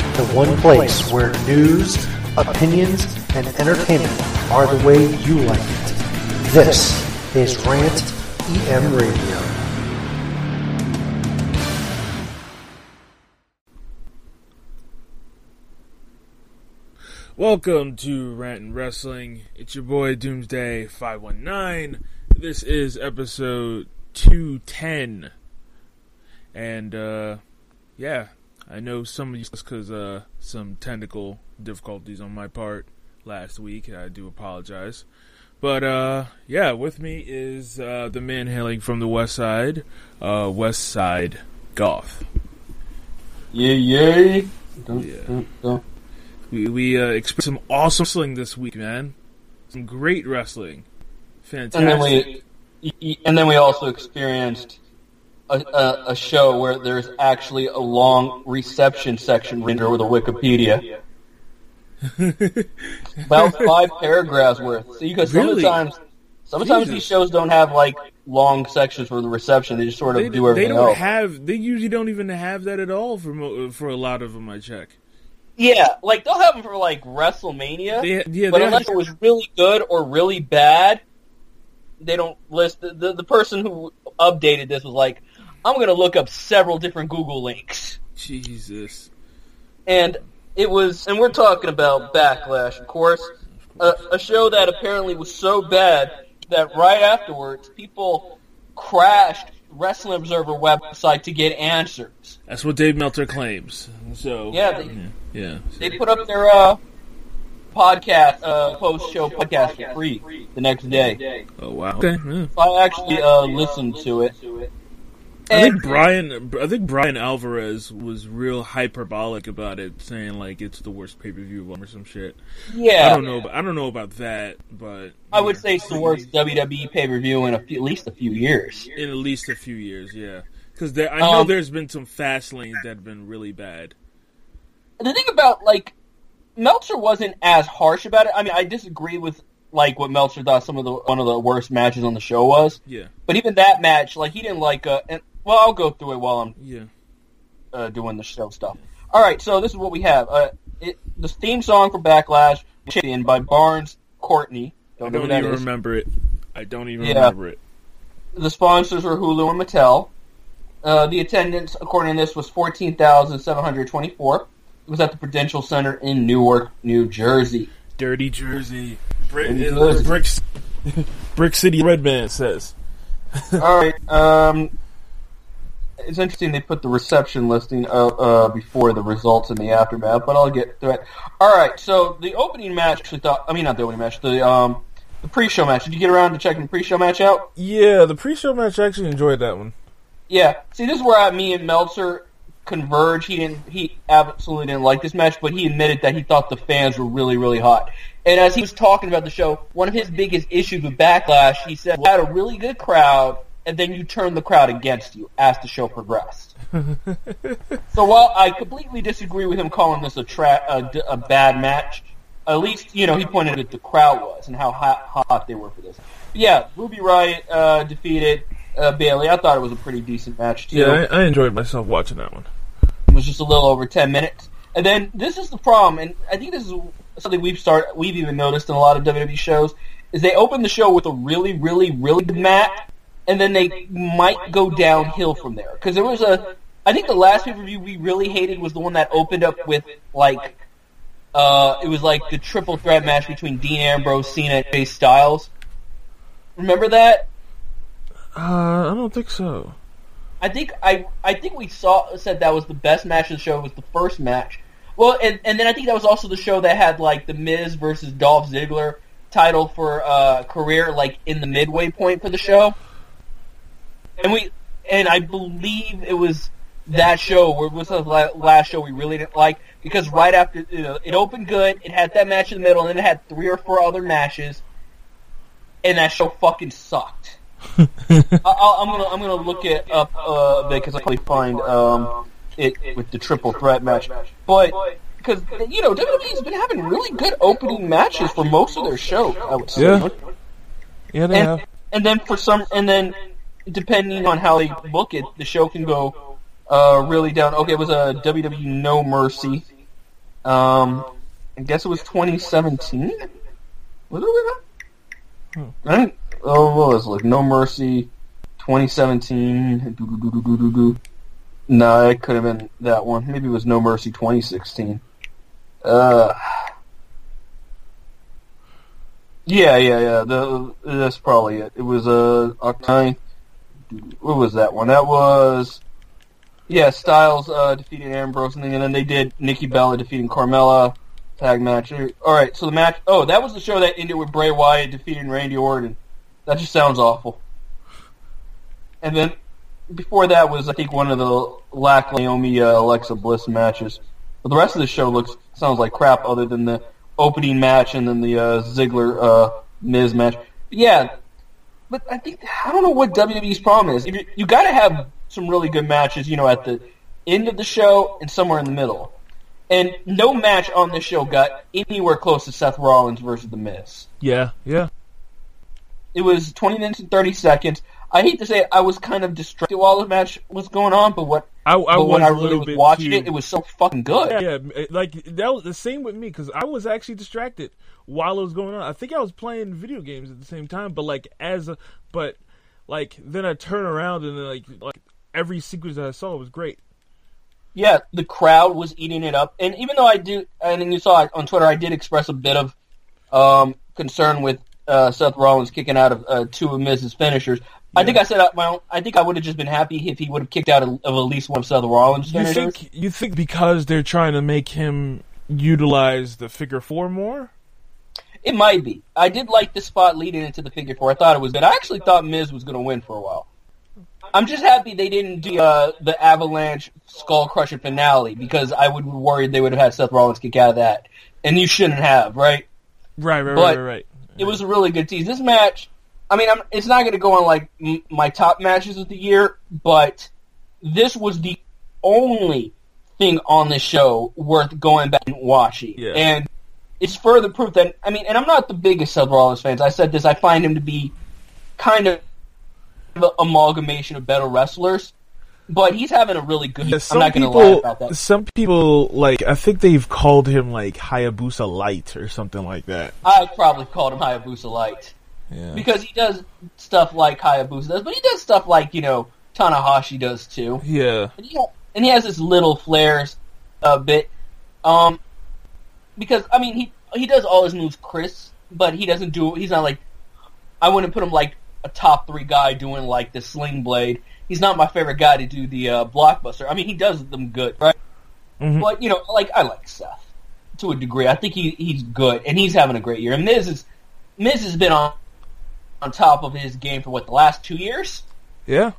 the one place where news, opinions, and entertainment are the way you like it. This is Rant EM Radio. Welcome to Rant and Wrestling. It's your boy Doomsday 519. This is episode 210. And yeah, I know some of you because some technical difficulties on my part last week. I do apologize. But yeah, with me is the man hailing from the West Side Goth. Yay. We experienced some awesome wrestling this week, man. Some great wrestling. Fantastic. And then we also experienced a show where there's actually a long reception section render with a Wikipedia. About 5 paragraphs worth. See, because sometimes these shows don't have like long sections for the reception. They just sort of do everything else. They usually don't even have that at all for a lot of them. I check. Yeah, like they'll have them for like WrestleMania. But unless it was really good or really bad, they don't list. The person who updated this was like, I'm going to look up several different Google links. Jesus. And we're talking about Backlash, of course. A show that apparently was so bad that right afterwards, people crashed Wrestling Observer website to get answers. That's what Dave Meltzer claims. So they put up their podcast, post-show podcast for free the next day. Oh wow! Okay, yeah. I actually listened to it. I think Brian Alvarez was real hyperbolic about it, saying like it's the worst pay-per-view or some shit. Yeah, I don't know about that, but I would say it's the worst WWE pay-per-view in at least a few years. In at least a few years, yeah. Because I know there's been some fast lanes that have been really bad. The thing about like Meltzer wasn't as harsh about it. I mean, I disagree with like what Meltzer thought one of the worst matches on the show was. Yeah. But even that match, like he didn't like. Well, I'll go through it while I'm doing the show stuff. All right, so this is what we have. The theme song for Backlash, Champion by Barnes Courtney. I don't even remember it. The sponsors were Hulu and Mattel. The attendance, according to this, was 14,724. It was at the Prudential Center in Newark, New Jersey. Dirty Jersey. Brick City Red Man says. All right. It's interesting they put the reception listing before the results in the aftermath, but I'll get to it. All right, so the opening match, not the opening match, the pre-show match. Did you get around to checking the pre-show match out? Yeah, the pre-show match, I actually enjoyed that one. Yeah, see, this is where me and Meltzer converge. He absolutely didn't like this match, but he admitted that he thought the fans were really, really hot. And as he was talking about the show, one of his biggest issues with Backlash, he said, we had a really good crowd, and then you turn the crowd against you as the show progressed. So while I completely disagree with him calling this a bad match, at least, he pointed out the crowd was and how hot they were for this. But yeah, Ruby Riott defeated Bayley. I thought it was a pretty decent match, too. Yeah, I enjoyed myself watching that one. It was just a little over 10 minutes. And then this is the problem, and I think this is something we've even noticed in a lot of WWE shows, is they open the show with a really, really, really good match, and then they might go downhill from there. Because there was I think the last pay-per-view we really hated was the one that opened up with, like, it was like the triple threat match between Dean Ambrose, Cena, and AJ Styles. Remember that? I don't think so. I think we said that was the best match of the show, was the first match. Well, and then I think that was also the show that had, like, The Miz versus Dolph Ziggler title for career, like, in the midway point for the show. And I believe it was that show, where it was the last show we really didn't like, because right after, it opened good, it had that match in the middle, and then it had 3 or 4 other matches, and that show fucking sucked. I'm gonna look it up a bit, because I probably find it with the triple threat match, but because WWE's been having really good opening matches for most of their shows, I would say. Yeah, they have. And then depending on how they book it, the show can go really down. Okay, it was a WWE No Mercy I guess it was 2017. Was it? I think. Oh, what was it? Like No Mercy, 2017. No, it could have been that one. Maybe it was No Mercy 2016. Yeah. That's probably it. It was Octane. What was that one? That was Styles defeated Ambrose, and then they did Nikki Bella defeating Carmella tag match. All right, so the match. Oh, that was the show that ended with Bray Wyatt defeating Randy Orton. That just sounds awful. And then before that was, I think, one of the Naomi Alexa Bliss matches. But the rest of the show sounds like crap, other than the opening match and then the Ziggler Miz match. But yeah, but I don't know what WWE's problem is. You got to have some really good matches, at the end of the show and somewhere in the middle. And no match on this show got anywhere close to Seth Rollins versus The Miz. Yeah. It was 20 minutes and 30 seconds. I hate to say it, I was kind of distracted while the match was going on, but when I really was watching it was so fucking good. Yeah, like, that was the same with me, because I was actually distracted while it was going on. I think I was playing video games at the same time, but then I turn around and like every sequence that I saw was great. Yeah, the crowd was eating it up, and even though I think you saw it on Twitter, I did express a bit of concern with Seth Rollins kicking out of two of Miz's finishers. Yeah. I think I said I think I would have just been happy if he would have kicked out of at least one of Seth Rollins' finishers. You think because they're trying to make him utilize the figure four more? It might be. I did like the spot leading into the figure four. I thought it was good. I actually thought Miz was going to win for a while. I'm just happy they didn't do the Avalanche Skull Crusher finale, because I would be worried they would have had Seth Rollins kick out of that. And you shouldn't have, right? Right. It was a really good tease. This match, I mean, it's not going to go on like my top matches of the year, but this was the only thing on the show worth going back and watching. Yeah. And it's further proof that, I mean, and I'm not the biggest Seth Rollins fan. I said this, I find him to be kind of an amalgamation of better wrestlers, but he's having a really good. I'm not going to lie about that. Some people, I think they've called him Hayabusa Light or something like that. I probably called him Hayabusa Light. Yeah. Because he does stuff like Hayabusa does, but he does stuff like, Tanahashi does too. Yeah. And he has this little flares a bit. Because, I mean, he does all his moves crisp, but he's not I wouldn't put him like a top 3 guy doing the Sling Blade. He's not my favorite guy to do the Blockbuster. I mean, he does them good, right? Mm-hmm. But, I like Seth to a degree. I think he's good, and he's having a great year. And Miz has been on top of his game for the last 2 years? Yeah.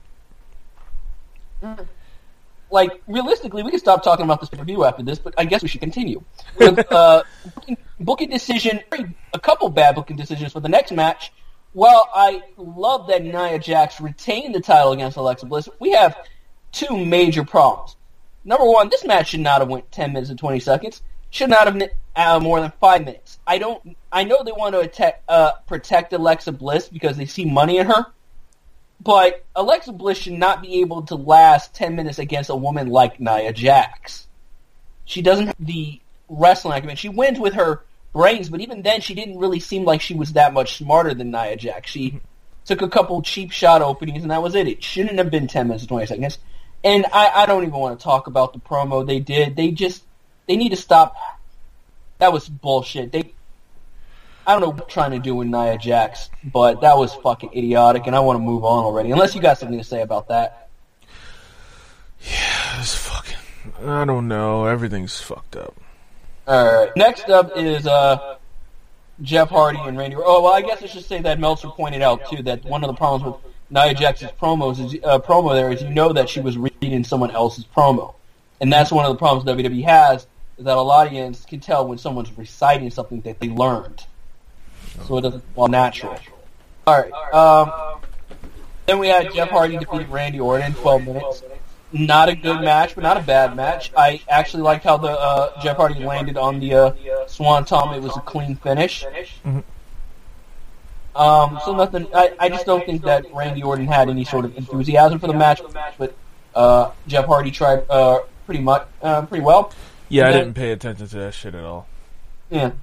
Realistically, we can stop talking about this pay-per-view after this, but I guess we should continue. Booking decision, a couple bad booking decisions for the next match. Well, I love that Nia Jax retained the title against Alexa Bliss. We have 2 major problems. Number one, this match should not have went 10 minutes and 20 seconds. Should not have more than 5 minutes. I know they want to protect Alexa Bliss because they see money in her, but Alexa Bliss should not be able to last 10 minutes against a woman like Nia Jax. She doesn't have the wrestling acumen. She wins with her brains, but even then she didn't really seem like she was that much smarter than Nia Jax. She took a couple cheap shot openings, and that was it. It shouldn't have been 10 minutes and 20 seconds. And I don't even want to talk about the promo they did. They need to stop. That was bullshit. I don't know what they're trying to do with Nia Jax, but that was fucking idiotic, and I want to move on already. Unless you got something to say about that. Yeah, it's fucking... I don't know. Everything's fucked up. Alright. Next up is Jeff Hardy and Randy... Oh, well, I guess I should say that Meltzer pointed out, too, that one of the problems with Nia Jax's promo there is that she was reading someone else's promo. And that's one of the problems WWE has, is that a lot of audience can tell when someone's reciting something that they learned. So it doesn't feel natural. Alright. Then we had Jeff Hardy defeat Randy Orton in 12 minutes. Not a good match, but not a bad match. I actually liked how the Jeff Hardy landed on the Swanton. It was a clean finish. Mm-hmm. So nothing. I just don't think that Randy Orton had any sort of enthusiasm for the match, but Jeff Hardy tried pretty well. Yeah, I didn't pay attention to that shit at all. Yeah.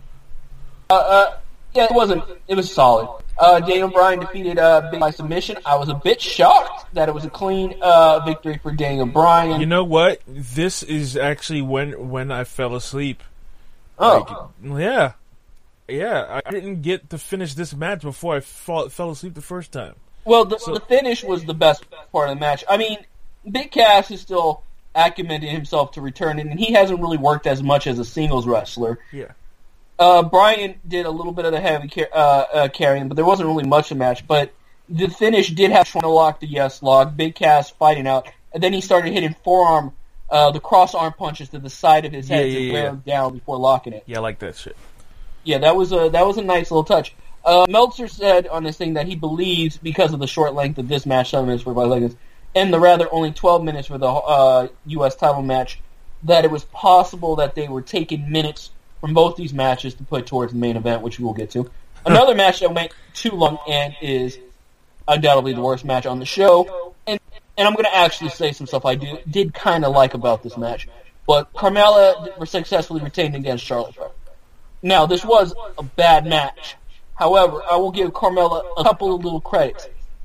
Yeah, it wasn't. It was solid. Daniel Bryan defeated Big by submission. I was a bit shocked that it was a clean victory for Daniel Bryan. You know what? This is actually when I fell asleep. Oh. Like, yeah. I didn't get to finish this match before I fell asleep the first time. Well, the finish was the best part of the match. I mean, Big Cass is still acclimating himself to return, and he hasn't really worked as much as a singles wrestler. Yeah. Bryan did a little bit of the heavy carrying, but there wasn't really much of a match. But the finish did have trying to lock the yes log, Big Cass fighting out, and then he started hitting the cross arm punches to the side of his head to wear him down before locking it. Yeah, I like that shit. Yeah, that was a nice little touch. Meltzer said on this thing that he believes, because of the short length of this match, 7 minutes, 45 seconds, and the rather only 12 minutes for the U.S. title match, that it was possible that they were taking minutes from both these matches to put towards the main event, which we will get to. Another match that went too long and is undoubtedly the worst match on the show, and I'm going to actually say some stuff I did kind of like about this match, but Carmella successfully retained against Charlotte Flair. Now, this was a bad match. However, I will give Carmella a couple of little credits.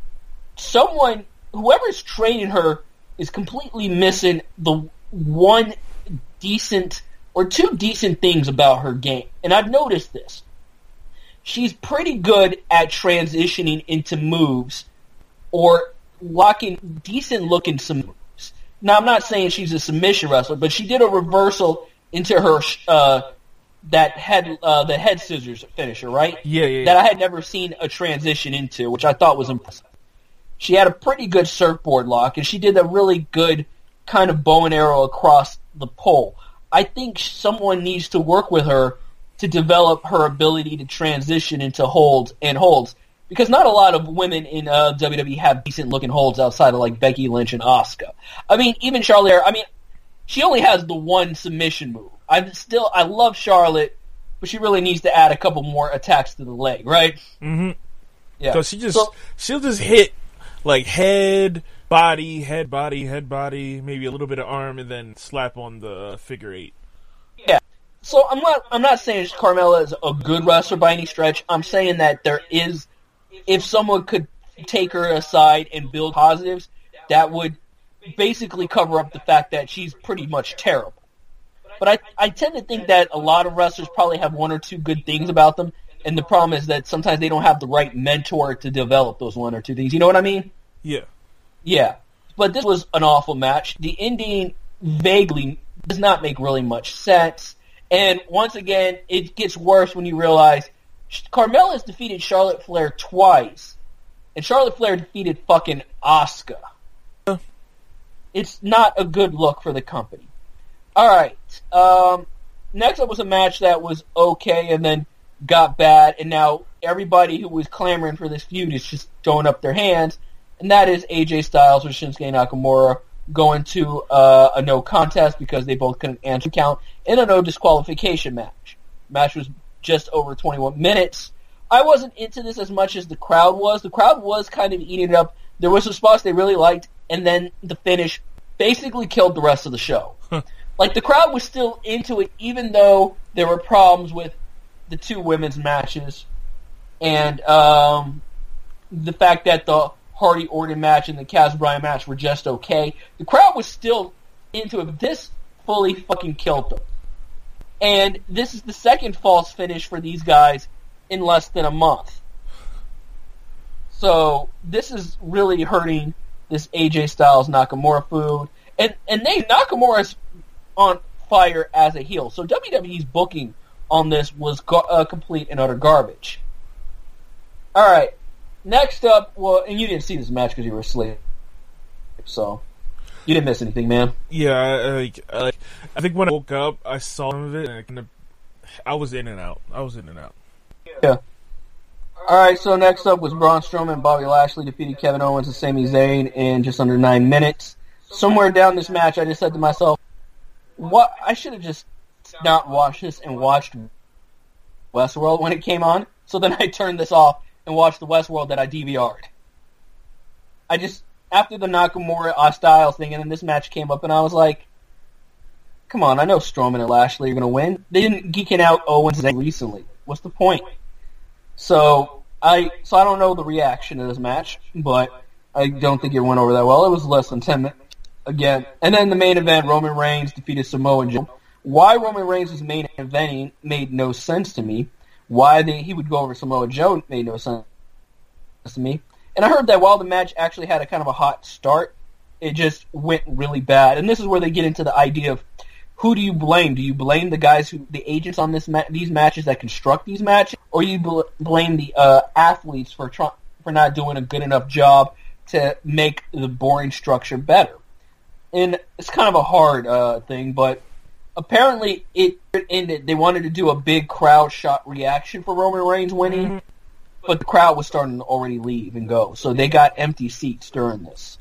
Whoever's training her is completely missing the one decent or two decent things about her game. And I've noticed this. She's pretty good at transitioning into moves or locking decent-looking some moves. Now, I'm not saying she's a submission wrestler, but she did a reversal into her the head scissors finisher, right? Yeah. That I had never seen a transition into, which I thought was impressive. She had a pretty good surfboard lock, and she did a really good kind of bow and arrow across the pole. I think someone needs to work with her to develop her ability to transition into holds, because not a lot of women in WWE have decent-looking holds outside of, like, Becky Lynch and Asuka. I mean, even Charlotte, she only has the one submission move. I love Charlotte, but she really needs to add a couple more attacks to the leg, right? Mm-hmm. Yeah. So she'll just hit, like, head, body, maybe a little bit of arm, and then slap on the figure 8. Yeah. So I'm not saying Carmella is a good wrestler by any stretch. I'm saying that there is, if someone could take her aside and build positives, that would basically cover up the fact that she's pretty much terrible. But I tend to think that a lot of wrestlers probably have one or two good things about them, and the problem is that sometimes they don't have the right mentor to develop those one or two things. You know what I mean? Yeah. Yeah. But this was an awful match. The ending vaguely does not make really much sense. And once again, it gets worse when you realize Carmella has defeated Charlotte Flair twice, and Charlotte Flair defeated fucking Asuka. It's not a good look for the company. All right. Next up was a match that was okay and then got bad, and now everybody who was clamoring for this feud is just throwing up their hands, and that is AJ Styles with Shinsuke Nakamura going to a no contest because they both couldn't answer count in a no disqualification match. The match was just over 21 minutes. I wasn't into this as much as the crowd was. The crowd was kind of eating it up. There were some spots they really liked, and then the finish basically killed the rest of the show. Like, the crowd was still into it, even though there were problems with the two women's matches, and the fact that the Hardy Orton match and the Kaz Bryan match were just okay. The crowd was still into it, but this fully fucking killed them. And this is the second false finish for these guys in less than a month. So this is really hurting this AJ Styles Nakamura feud. And Nakamura's on fire as a heel. So WWE's booking on this was complete and utter garbage. All right. Next up, well, and you didn't see this match because you were asleep, so you didn't miss anything, man. Yeah, I think when I woke up, I saw some of it, and I was in and out. Yeah. All right, so next up was Braun Strowman and Bobby Lashley defeated Kevin Owens and Sami Zayn in just under 9 minutes. Somewhere down this match, I just said to myself, "What? I should have just not watched this and watched Westworld when it came on." So then I turned this off and watched the Westworld that I DVR'd. After the Nakamura Styles thing, and then this match came up, and I was like, come on, I know Strowman and Lashley are going to win. They didn't geeking out Owens recently. What's the point? So I don't know the reaction to this match, but I don't think it went over that well. It was less than 10 minutes again. And then the main event, Roman Reigns defeated Samoa Joe. Why Roman Reigns was main eventing made no sense to me. Why he would go over Samoa Joe made no sense to me. And I heard that while the match actually had a kind of a hot start, it just went really bad. And this is where they get into the idea of who do you blame? Do you blame the guys the agents on these matches that construct these matches, or you blame the athletes for not doing a good enough job to make the boring structure better? And it's kind of a hard thing, but apparently it ended. They wanted to do a big crowd shot reaction for Roman Reigns winning, but the crowd was starting to already leave and go, so they got empty seats during this.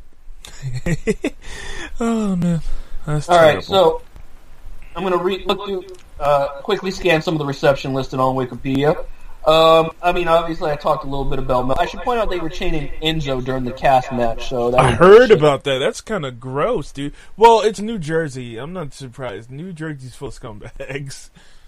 Oh man, that's all terrible. Right. So I'm going to quickly scan some of the reception listed on Wikipedia. I mean, obviously, I talked a little bit about. I should point out they were chanting Enzo during the cast match. So I heard about that. That's kind of gross, dude. Well, it's New Jersey. I'm not surprised. New Jersey's full of scumbags.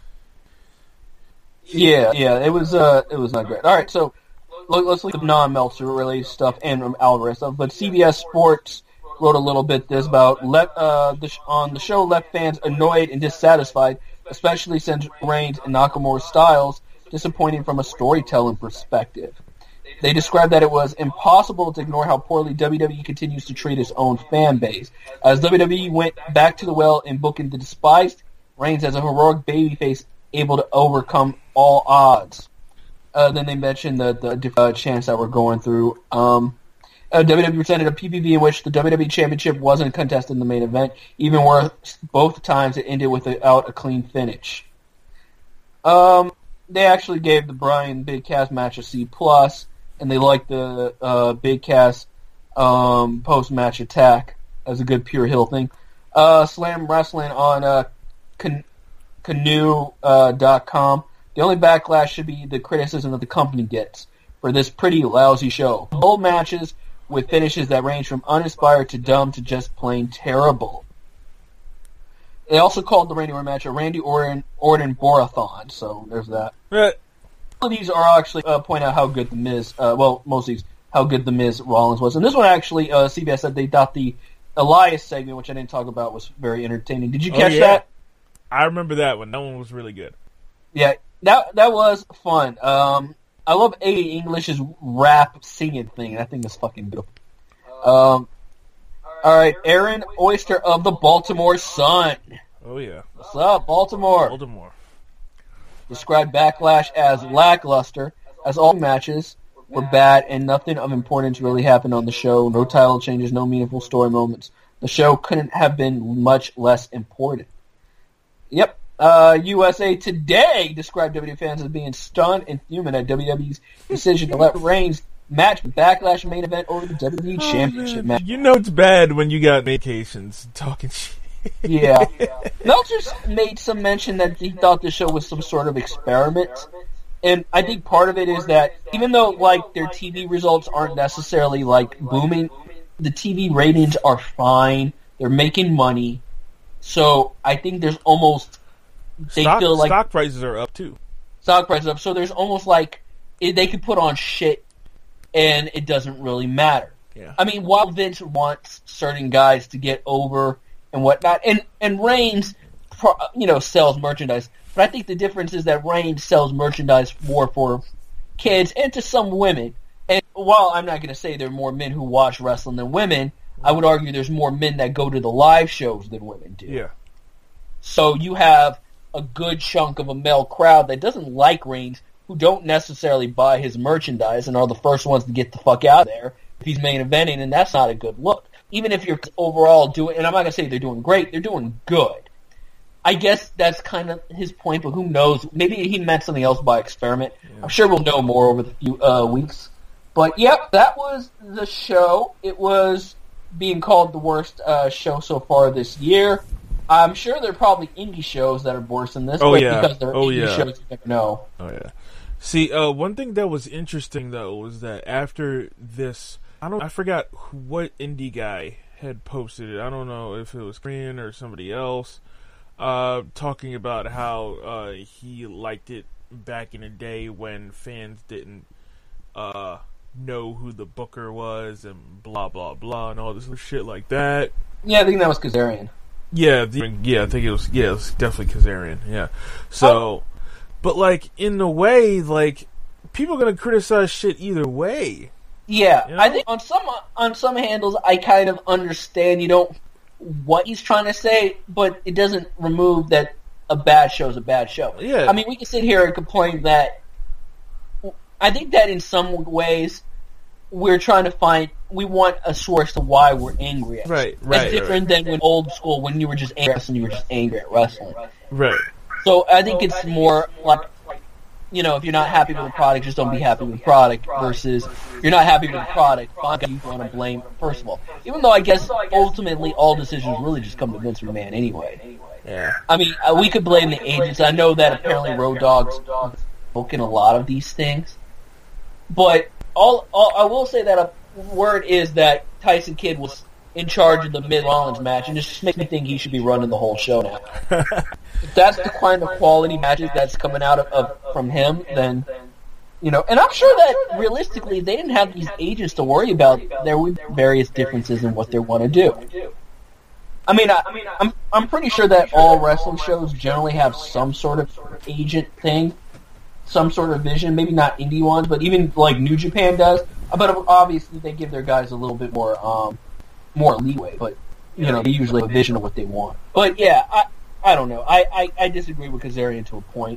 Yeah, it was not great. All right, so let's look at non-Meltzer related stuff and Alvarez stuff. But CBS Sports wrote a little bit this about on the show left fans annoyed and dissatisfied, especially since Reigns and Nakamura's styles disappointing from a storytelling perspective. They described that it was impossible to ignore how poorly WWE continues to treat its own fan base. As WWE went back to the well in booking the despised Reigns as a heroic babyface able to overcome all odds. Then they mentioned the chants that were going through. WWE presented a PPV in which the WWE Championship wasn't contested in the main event, even where both times it ended without a clean finish. They actually gave the Bryan Big Cass match a C+, and they liked the Big Cass post-match attack as a good pure heel thing. Slam Wrestling on Canoe.com. The only backlash should be the criticism that the company gets for this pretty lousy show. Bold matches with finishes that range from uninspired to dumb to just plain terrible. They also called the Randy Orton match a Randy Orton Borathon, so there's that. Right. All of these are actually point out how good the Miz, most of these, how good the Miz Rollins was. And this one actually, CBS said they thought the Elias segment, which I didn't talk about, was very entertaining. Did you catch that? I remember that one. That one was really good. Yeah, that was fun. I love Eddie English's rap singing thing. I think that's fucking beautiful. All right, Aaron Oyster of the Baltimore Sun. Oh yeah. What's up, Baltimore? Baltimore. Described Backlash as lackluster, as all matches were bad and nothing of importance really happened on the show. No title changes, no meaningful story moments. The show couldn't have been much less important. Yep. USA Today described WWE fans as being stunned and fuming at WWE's decision to let Reigns match Backlash main event over the WWE Championship match. You know it's bad when you got vacations talking shit. Yeah. Meltzer made some mention that he thought the show was some sort of experiment. And I think part of it is that even though like their TV results aren't necessarily like booming, the TV ratings are fine. They're making money. So I think there's almost feel like stock prices are up too. Stock prices up. So there's almost like they could put on shit and it doesn't really matter. Yeah. I mean, while Vince wants certain guys to get over and whatnot, and Reigns, sells merchandise, but I think the difference is that Reigns sells merchandise more for kids and to some women. And while I'm not going to say there are more men who watch wrestling than women, I would argue there's more men that go to the live shows than women do. Yeah. So you have a good chunk of a male crowd that doesn't like Reigns, who don't necessarily buy his merchandise and are the first ones to get the fuck out of there if he's main eventing, and that's not a good look. Even if you're overall doing, and I'm not going to say they're doing great, they're doing good. I guess that's kind of his point, but who knows? Maybe he meant something else by experiment. Yeah. I'm sure we'll know more over the few weeks. But, yep, that was the show. It was being called the worst show so far this year. I'm sure there are probably indie shows that are worse than this, because they're indie shows you never know. Oh, yeah. See, one thing that was interesting, though, was that after this, I forgot what indie guy had posted it. I don't know if it was Korean or somebody else. talking about how he liked it back in the day when fans didn't know who the booker was and blah blah blah and all this shit like that. Yeah, I think that was Kazarian. Yeah, I think it was definitely Kazarian. Yeah, so, but like in a way, like people are gonna criticize shit either way. Yeah, you know? I think on some handles I kind of understand what he's trying to say, but it doesn't remove that a bad show is a bad show. Yeah, I mean we can sit here and complain that. I think that in some ways we want a source to why we're angry at. Right. It's different than when old school, when you were just angry at wrestling, you were just angry at wrestling. Right. So I think it's more like, if you're not happy with the product, just don't be happy with the product, versus you're not happy with the product, find you want to blame, first of all. Even though I guess ultimately all decisions really just come to Vince McMahon anyway. Yeah. I mean, we could blame the agents. I know that apparently Road Dogg's spoken a lot of these things. But I will say that a word is that Tyson Kidd was in charge of the Miz-Rollins match, and it just makes me think he should be running the whole show now. If that's the kind of quality matches that's coming out from him, then, and I'm sure that realistically they didn't have these agents to worry about. There were various differences in what they want to do. I mean, I'm pretty sure that all wrestling shows generally have some sort of agent thing. Some sort of vision, maybe not indie ones, but even like New Japan does. But obviously they give their guys a little bit more leeway. But they usually have a vision of what they want. But yeah, I don't know. I disagree with Kazarian to a point.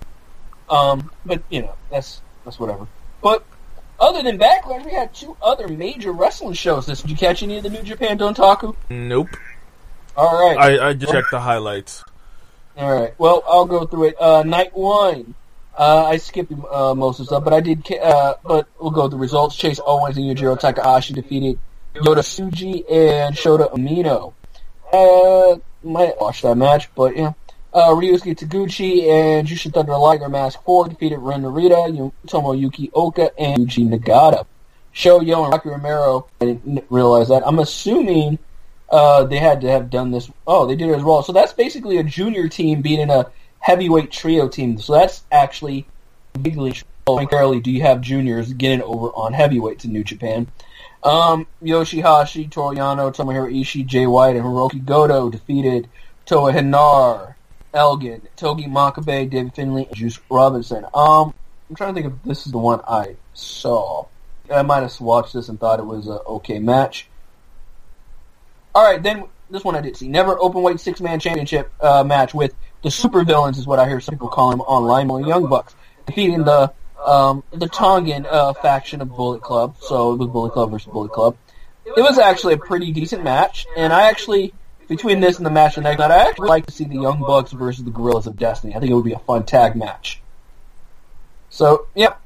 But that's whatever. But other than Backlash, we had 2 other major wrestling shows. Did you catch any of the New Japan Dontaku? Nope. All right. I just checked the highlights. All right. Well, I'll go through it. Night 1. I skipped most of the stuff, but I did. But we'll go with the results. Chase Owens and Yujiro Takahashi defeated Yota Tsuji and Shota Umino. Might watch that match, but yeah. Ryusuke Taguchi and Jushin Thunder Liger Mask 4 defeated Ren Narita, Tomoyuki Oka, and Yuji Nagata. Shoyo and Rocky Romero. I didn't realize that. I'm assuming they had to have done this. Oh, they did it as well. So that's basically a junior team beating a heavyweight trio team, so that's actually legally. Rarely do you have juniors getting over on heavyweights in New Japan. Yoshihashi, Toru Yano, Tomohiro Ishii, Jay White, and Hiroki Goto defeated Toa Hinar, Elgin, Togi Makabe, David Finlay, and Juice Robinson. I'm trying to think if this is the one I saw. I might have watched this and thought it was an okay match. Alright, then this one I did see. Never Openweight 6-man championship match with the supervillains is what I hear some people call them online, the Young Bucks, defeating the Tongan faction of Bullet Club. So it was Bullet Club versus Bullet Club. It was actually a pretty decent match, and I actually, between this and the match the next night, I actually like to see the Young Bucks versus the Guerrillas of Destiny. I think it would be a fun tag match. So, yep.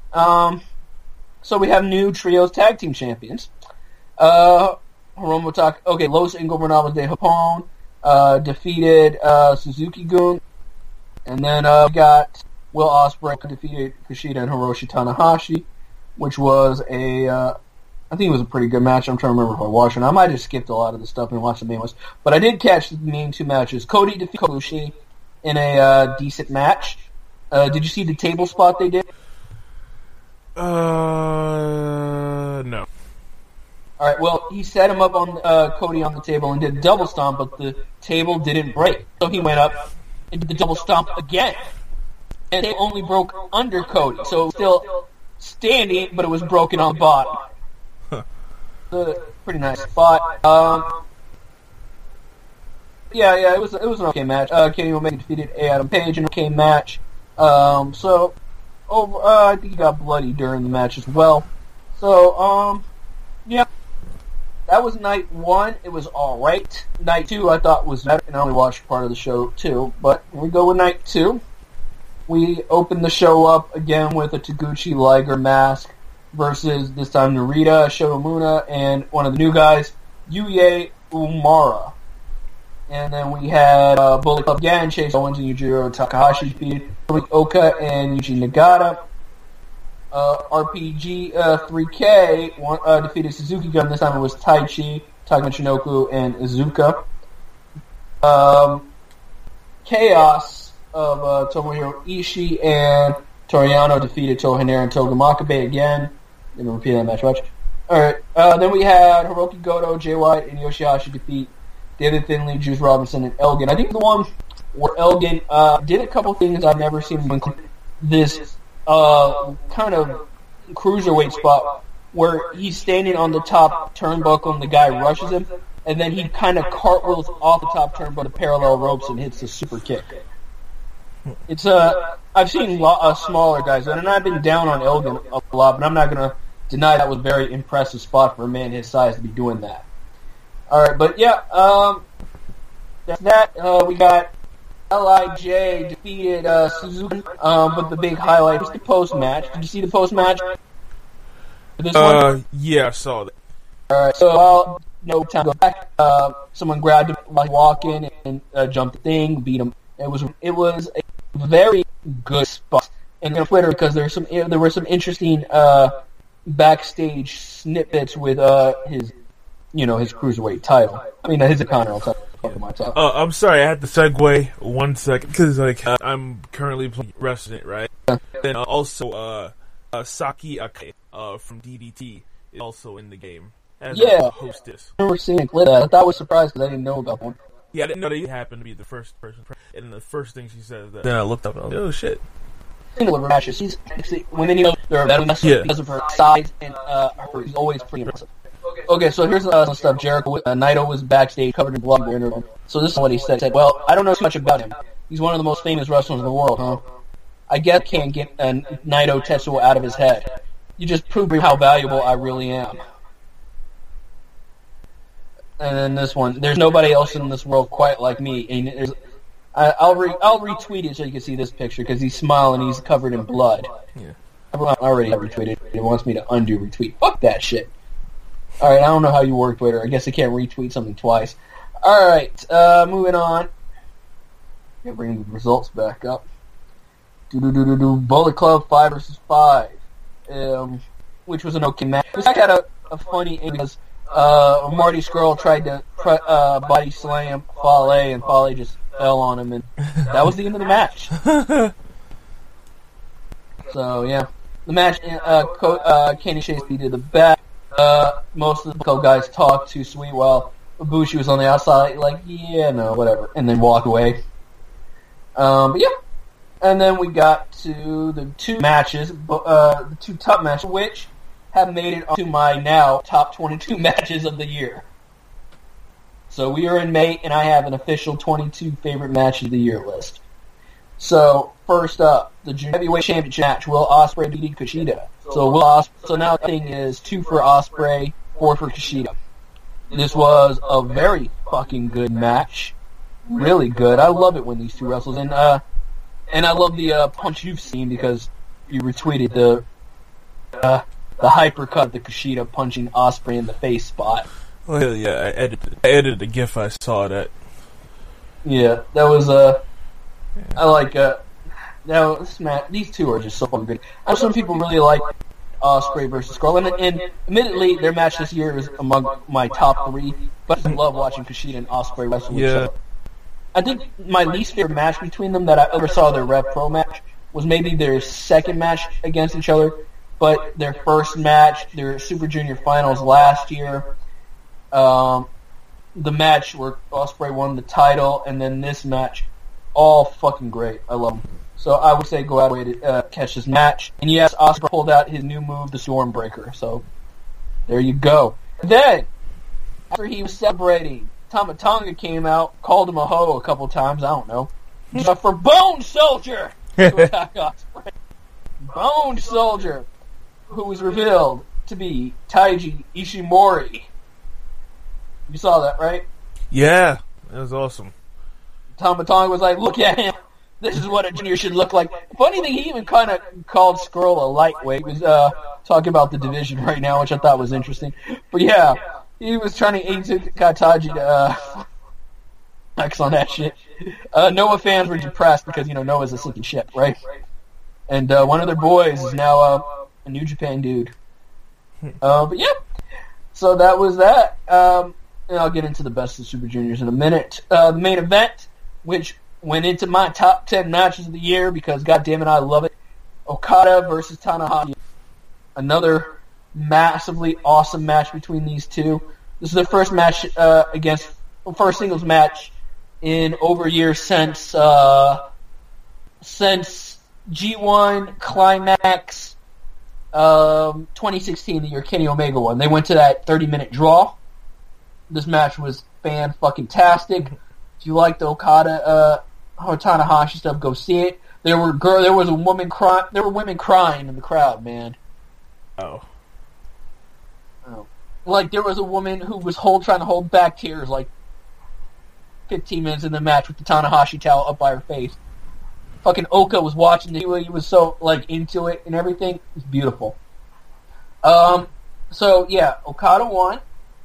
So we have new trios tag team champions. Los Ingobernables de Japón defeated Suzuki-gun. And then we got Will Ospreay defeated Kushida and Hiroshi Tanahashi, which was I think it was a pretty good match. I'm trying to remember if I watched it. I might have skipped a lot of the stuff and watched the main ones. But I did catch the main 2 matches. Cody defeated Kobushi in a decent match. Did you see the table spot they did? No. Alright, well, he set him up on Cody on the table and did a double stomp, but the table didn't break. So he went up and did the double stomp again. And they only broke under Cody, so it was still standing, but it was broken on the bottom. Pretty nice spot. Yeah, it was an okay match. Kenny Omega defeated Adam Page in an okay match. I think he got bloody during the match as well. So, yeah. That was night 1. It was alright. Night 2 I thought was better, and I only watched part of the show too. But here we go with night 2. We opened the show up again with a Taguchi Liger mask versus, this time, Narita, Shota Umino, and one of the new guys, Yuya Uemura. And then we had Bullet Club again, Chase Owens and Yujiro Takahashi defeated Oka and Yuji Nagata. RPG 3K defeated Suzuki-gun. This time it was Taichi, Taka Michinoku, and Iizuka. Chaos of Tomohiro Ishii and Toriano defeated Tohanera and Toga Makabe again. Didn't repeat that match much. Alright, then we had Hiroki Goto, Jay White, and Yoshihashi defeat David Finlay, Juice Robinson, and Elgin. I think the one where Elgin did a couple things I've never seen him include. This kind of cruiserweight spot where he's standing on the top turnbuckle and the guy rushes him, and then he kind of cartwheels off the top turnbuckle to parallel ropes and hits the super kick. It's I've seen smaller guys, and I've been down on Elgin a lot, but I'm not going to deny that was a very impressive spot for a man his size to be doing that. Alright, but yeah, that's that. We got LIJ defeated Suzuki, but the big highlight was the post-match. Did you see the post-match? Yeah, I saw that. Alright, so while no time to go back, someone grabbed him while he walked in and jumped the thing, beat him. It was a very good spot. And on Twitter, because there were some interesting backstage snippets with his cruiserweight title. I mean, his Intercontinental title. I'm sorry, I had to segue 1 second because I'm currently playing Wrestling, right? Then also Saki Akai from DDT is also in the game as a hostess. I remember seeing a clip of that. I thought I was surprised because I didn't know about one. Yeah, I didn't know that he happened to be the first person. And the first thing she said, then I looked up and I was like, oh shit. Similar matches. She's women, they're better because of her size and she's always pretty impressive. Okay, so here's some stuff. Jericho, Naito was backstage covered in blood. So this is what he said. He said, well, I don't know too much about him. He's one of the most famous wrestlers in the world, huh? I guess I can't get Naito Tetsuo out of his head. You just proved how valuable I really am. And then this one, there's nobody else in this world quite like me. And I'll retweet it so you can see this picture because he's smiling. He's covered in blood. Yeah. I already have retweeted. It wants me to undo retweet. Fuck that shit. All right, I don't know how you work Twitter. I guess I can't retweet something twice. All right, moving on. Gotta bring the results back up. Bullet Club 5 versus 5, which was an okay match. This match had a funny ending because Marty Scurll tried to body slam Fale, and Fale just fell on him, and that was the end of the match. So yeah, the match. Kenny Chase did the back. Most of the guys talked too sweet while Ibushi was on the outside, like, yeah, no, whatever, and then walked away. But yeah, and then we got to the two matches, the two top matches, which have made it onto my now top 22 matches of the year. So we are in May, and I have an official 22 favorite matches of the year list. So first up, the Junior Heavyweight Championship match: Will Ospreay beating Kushida. So now the thing is 2 for Ospreay, 4 for Kushida. This was a very fucking good match, really good. I love it when these two wrestlers, and I love the punch you've seen because you retweeted the hypercut, the Kushida punching Ospreay in the face spot. Well, yeah, I edited the GIF. I saw that. Yeah, that was I like these two are just so fucking good. I know some people really like Ospreay versus Scurll, and admittedly, their match this year is among my top 3. But I love watching Kushida and Ospreay wrestle each other. I think my least favorite match between them that I ever saw, their Rev Pro match, was maybe their second match against each other. But their first match, their Super Junior Finals last year, the match where Ospreay won the title, and then this match, all fucking great. I love them. So I would say go out of the way to catch this match. And yes, Ospreay pulled out his new move, the Stormbreaker. So there you go. Then, after he was celebrating, Tama Tonga came out, called him a hoe a couple times. I don't know. For Bone Soldier to attack Ospreay. Bone Soldier, who was revealed to be Taiji Ishimori. You saw that, right? Yeah, that was awesome. Tama Tonga was like, look at him. This is what a junior should look like. Funny thing, he even kind of called Scurll a lightweight. He was talking about the division right now, which I thought was interesting. But yeah, he was trying to got Taiji to X on that shit. Noah fans were depressed because, Noah's a sinking ship, right? And one of their boys is now a New Japan dude. But yeah, so that was that. And I'll get into the best of Super Juniors in a minute. The main event, which went into my top 10 matches of the year because, goddamn it, I love it. Okada versus Tanahashi. Another massively awesome match between these two. This is the first match first singles match in over a year since G1 Climax 2016, the year Kenny Omega won. They went to that 30-minute draw. This match was fan-fucking-tastic. If you like the Okada or Tanahashi stuff, go see it. There were women crying in the crowd, man. Oh. Like, there was a woman who was trying to hold back tears, like, 15 minutes in the match with the Tanahashi towel up by her face. Fucking Oka was watching it. He was so, like, into it and everything. It was beautiful. So, yeah, Okada won.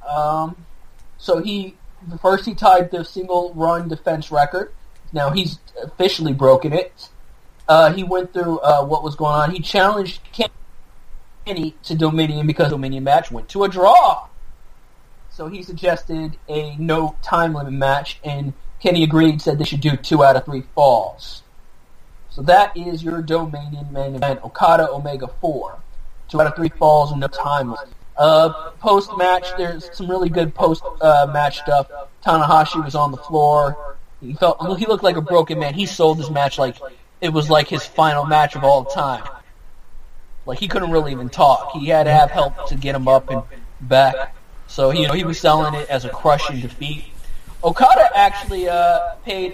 First he tied the single-run defense record. Now he's officially broken it. He went through what was going on. He challenged Kenny to Dominion because the Dominion match went to a draw. So he suggested a no time limit match, and Kenny agreed, said they should do 2 out of 3 falls. So that is your Dominion main event, Okada Omega 4. 2 out of 3 falls and no time limit. Post-match, there's some really good post-match stuff. Tanahashi was on the floor. He looked like a broken man. He sold this match like it was like his final match of all time. Like, he couldn't really even talk. He had to have help to get him up and back. So, he was selling it as a crushing defeat. Okada actually paid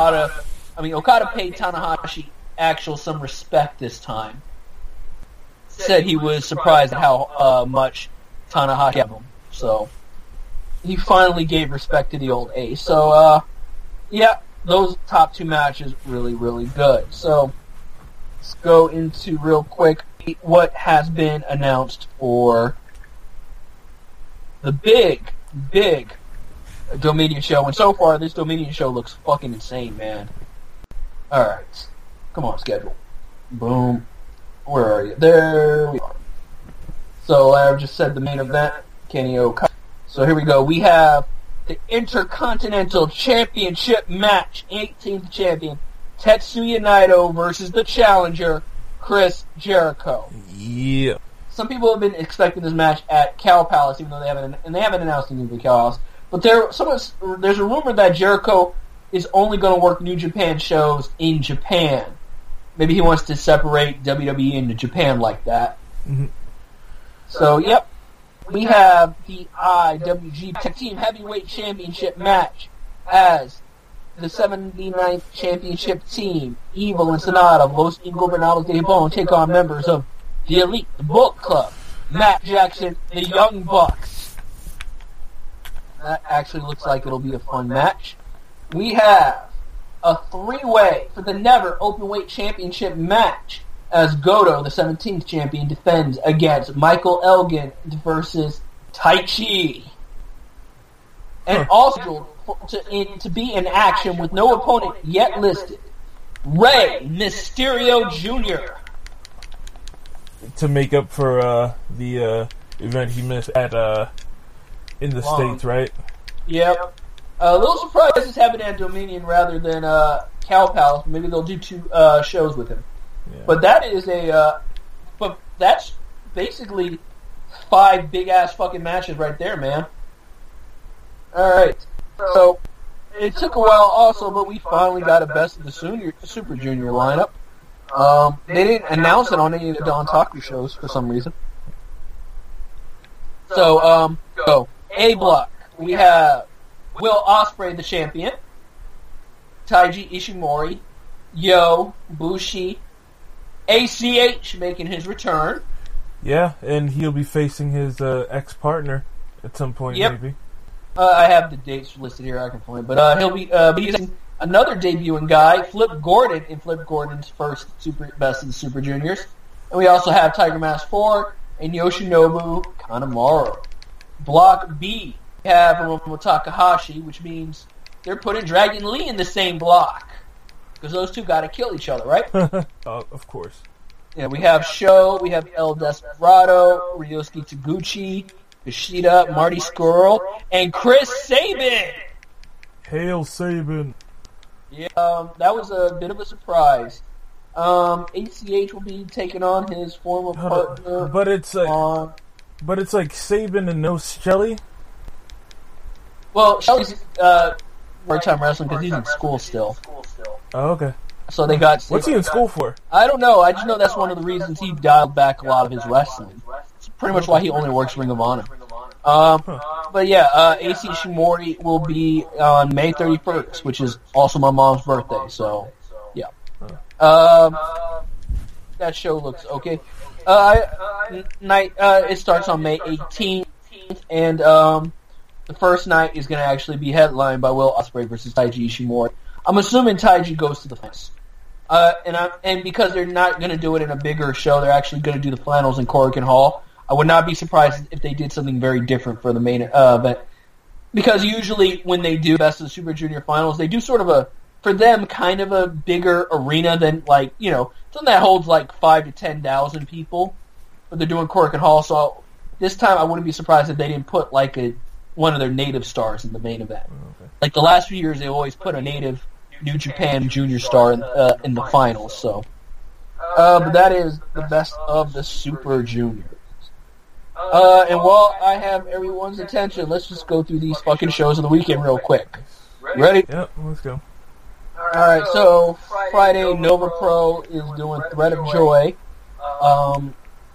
Tanahashi some respect this time. Said he was surprised at how much Tanahashi gave him. So, he finally gave respect to the old ace. So, yeah, those top 2 matches really, really good. So, let's go into real quick what has been announced for the big Dominion show. And so far, this Dominion show looks fucking insane, man. Alright. Come on, schedule. Boom. Where are you? There we are. So, I just said the main event, Kenny Okada. So, here we go. We have the Intercontinental Championship match. 18th champion, Tetsuya Naito versus the challenger, Chris Jericho. Yeah. Some people have been expecting this match at Cow Palace, even though they haven't announced anything for Cow Palace. But there's a rumor that Jericho is only going to work New Japan shows in Japan. Maybe he wants to separate WWE into Japan like that. Mm-hmm. So, yep. We have the IWGP Tag Team Heavyweight Championship match as the 79th Championship team, Evil and Sonata, Los Ingobernables de Japón, take on members of the Elite, the Bullet Club, Matt Jackson, the Young Bucks. That actually looks like it'll be a fun match. We have a 3-way for the Never Openweight Championship match as Goto, the 17th champion, defends against Michael Elgin versus Taichi. And also to be in action with no opponent yet listed, Rey Mysterio Jr. To make up for the event he missed at in the States, right? Yep. A little surprised this is happening at Dominion rather than Cow Palace. Maybe they'll do 2 shows with him. Yeah. But that is but that's basically 5 big ass fucking matches right there, man. Alright. So, it took a while also, but we finally got a Best of the Super Junior lineup. They didn't announce it on any of the Don Taku shows for some reason. So, A block. We have Will Ospreay, the champion. Taiji Ishimori. Yo, Bushi. ACH making his return. Yeah, and he'll be facing his ex-partner at some point, maybe. I have the dates listed here, I can find. But he'll be using another debuting guy, Flip Gordon, in Flip Gordon's first Best of the Super Juniors. And we also have Tiger Mask 4 and Yoshinobu Kanemaru. Block B, we have Hiromu Takahashi, which means they're putting Dragon Lee in the same block. Because those two got to kill each other, right? Of course. Yeah, we have Sho, we have El Desperado, Ryosuke Taguchi, Kushida, Marty Scurll, and Chris Sabin. Hail Sabin. Yeah, that was a bit of a surprise. ACH will be taking on his former partner. But it's like Saban and no Shelly. Well, Shelly's part-time wrestling because he's in school still. Oh, okay. So they got. What's he in school for? I don't know. I just know that's one of the reasons he dialed back a lot of his wrestling. It's pretty much why he only works Ring of Honor. But yeah, AC Ishimori will be on May 31st, which is also my mom's birthday. So, yeah. That show looks okay. It starts on May 18th, and the first night is going to actually be headlined by Will Ospreay versus Taiji Ishimori. I'm assuming Taiji goes to the finals. And because they're not going to do it in a bigger show, they're actually going to do the finals in Korakuen Hall. I would not be surprised if they did something very different for the main event. Because usually when they do Best of the Super Junior Finals, they do sort of for them, kind of a bigger arena than, something that holds 5 to 10,000 people. But they're doing Korakuen Hall, so this time I wouldn't be surprised if they didn't put, one of their native stars in the main event. Okay. The last few years, they always put a native New Japan junior star in the finals, so. But that is the Best of the Super Juniors. And while I have everyone's attention, let's just go through these fucking shows of the weekend real quick. Ready? Yep, let's go. Alright, so Friday, Nova Pro is doing Thread of Joy. Powerbomb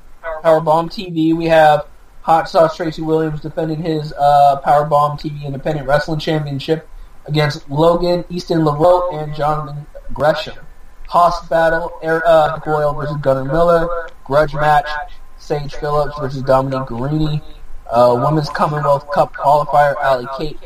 TV, we have Hot Sauce Tracy Williams defending his Powerbomb TV Independent Wrestling Championship against Logan Easton LaRoe and Jonathan Gresham. Haas Battle, Eric Boyle versus Gunnar Miller. Grudge match, Sage Phillips versus Dominique Guarini. Women's Commonwealth Cup qualifier, Alley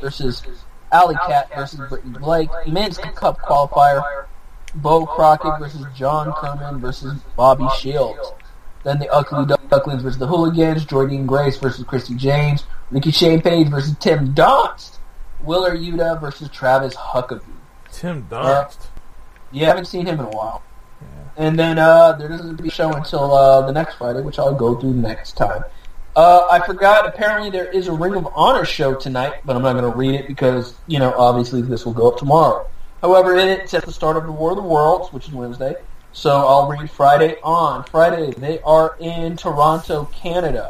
Cat versus Brittany Blake. Men's Cup qualifier, Bo Crockett versus John Kerman versus Bobby Shields. Then the Ugly Ducklings versus the Hooligans. Jordan Grace versus Christy James. Ricky Shane Page versus Tim Donst. Willer Yuta versus Travis Huckabee. Tim Donst? Yeah, I haven't seen him in a while. Yeah. And then there doesn't be a show until the next Friday, which I'll go through next time. I forgot, apparently there is a Ring of Honor show tonight, but I'm not going to read it because, obviously this will go up tomorrow. However, it's at the start of the War of the Worlds, which is Wednesday. So I'll read Friday on. Friday, they are in Toronto, Canada.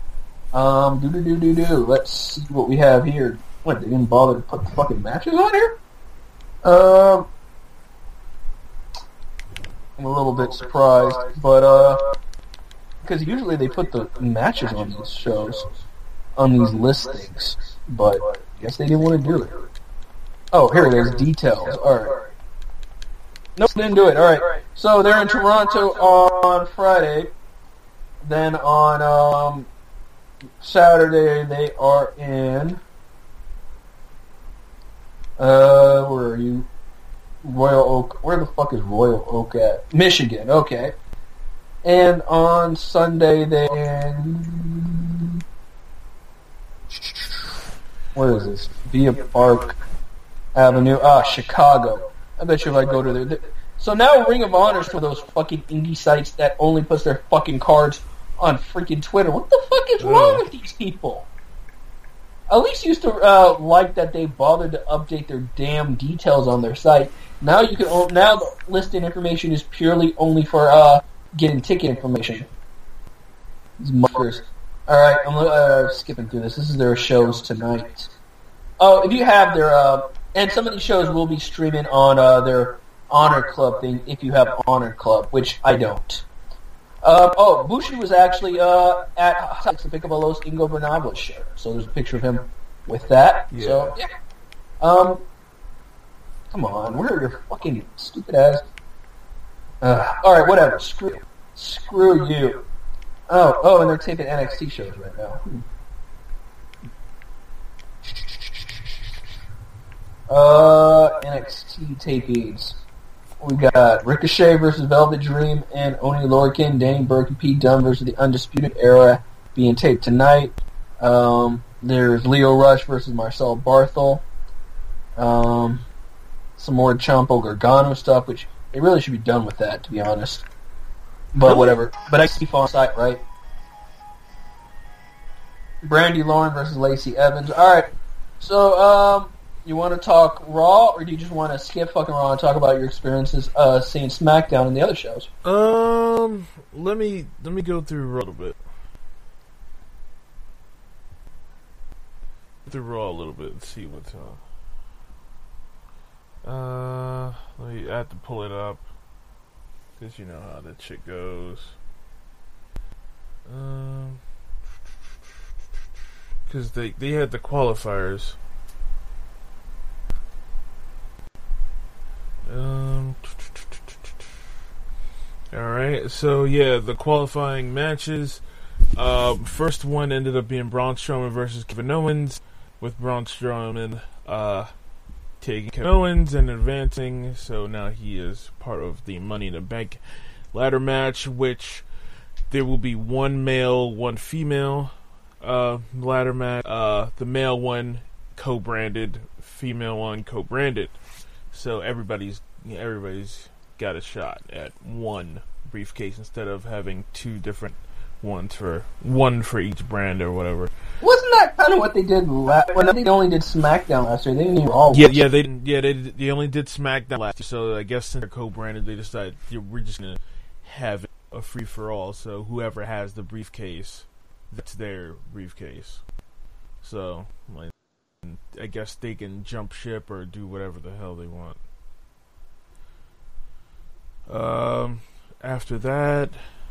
Let's see what we have here. What, they didn't bother to put the fucking matches on here? I'm a little bit surprised, but because usually they put the matches on these shows, on these listings, but I guess they didn't want to do it. Oh, here it is, details. Alright. Nope, didn't do it. Alright. So they're in Toronto on Friday. Then on Saturday they are in where are you? Royal Oak. Where the fuck is Royal Oak at? Michigan, okay. And on Sunday they're in what is this? Via Park Avenue. Chicago. I bet you if I go to there. So now Ring of Honor's for those fucking indie sites that only puts their fucking cards on freaking Twitter. What the fuck is wrong with these people? At least used to like that they bothered to update their damn details on their site. Now you can now the listing information is purely only for getting ticket information. These muckers. Alright, I'm skipping through this. This is their shows tonight. Oh, if you have their and some of these shows will be streaming on their Honor Club thing if you have Honor Club, which I don't. Bushi was actually at to pick up a Los Ingo Bernables shirt, so there's a picture of him with that. Yeah. So yeah. Come on, where are your fucking stupid ass? Alright, whatever. Screw you. Oh, and they're taping NXT shows right now. NXT tapings. We got Ricochet versus Velvet Dream and Oni Lorcan, Danny Burke and Pete Dunne versus the Undisputed Era being taped tonight. There's Leo Rush versus Marcel Barthel. Some more Ciampa Gargano stuff, which they really should be done with that, to be honest. But whatever. But I keep on site, right? Brandy Lauren versus Lacey Evans. Alright. So, You want to talk Raw, or do you just want to skip fucking Raw and talk about your experiences seeing SmackDown and the other shows? Let me go through Raw a little bit. Through Raw a little bit and see what's on. I have to pull it up because you know how that shit goes. Because they had the qualifiers. Alright, so yeah, the qualifying matches. First one ended up being Braun Strowman versus Kevin Owens, with Braun Strowman taking Kevin Owens and advancing, so now he is part of the Money in the Bank ladder match, which there will be one male, one female ladder match. The male one co-branded, female one co-branded. So everybody's got a shot at one briefcase instead of having two different ones for one for each brand or whatever. Wasn't that kind of what they did when they only did SmackDown last year? They didn't even all. They only did SmackDown last year. So I guess since they're co-branded, they decided we're just gonna have a free for all. So whoever has the briefcase, that's their briefcase. So like, I guess they can jump ship or do whatever the hell they want. After that,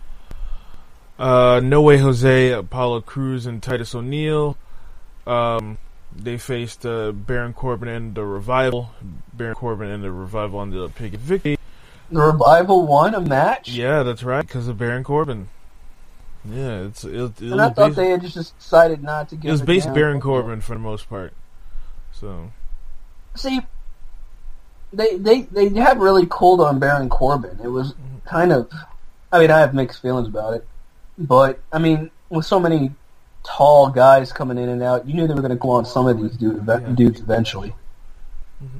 No Way Jose, Apollo Crews, and Titus O'Neil. They faced Baron Corbin and the Revival. Baron Corbin and the Revival ended up picking victory. The Revival won a match? Yeah, that's right, because of Baron Corbin. Yeah, and I thought they had just decided not to give it. It was based Baron Corbin for the most part. So, see, they have really cooled on Baron Corbin. It was kind of, I mean, I have mixed feelings about it, but I mean, with so many tall guys coming in and out, you knew they were going to go on some of these dudes eventually. Mm-hmm.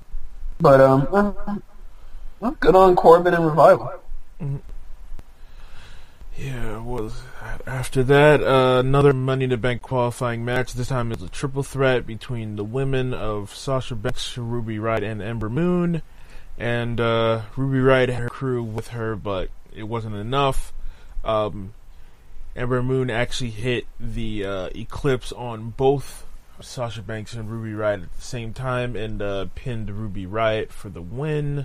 But good on Corbin and Revival. Mm-hmm. Yeah, it was. After that, another Money in the Bank qualifying match. This time it was a triple threat between the women of Sasha Banks, Ruby Riott, and Ember Moon. And Ruby Riott had her crew with her, but it wasn't enough. Ember Moon actually hit the Eclipse on both Sasha Banks and Ruby Riott at the same time and pinned Ruby Riott for the win.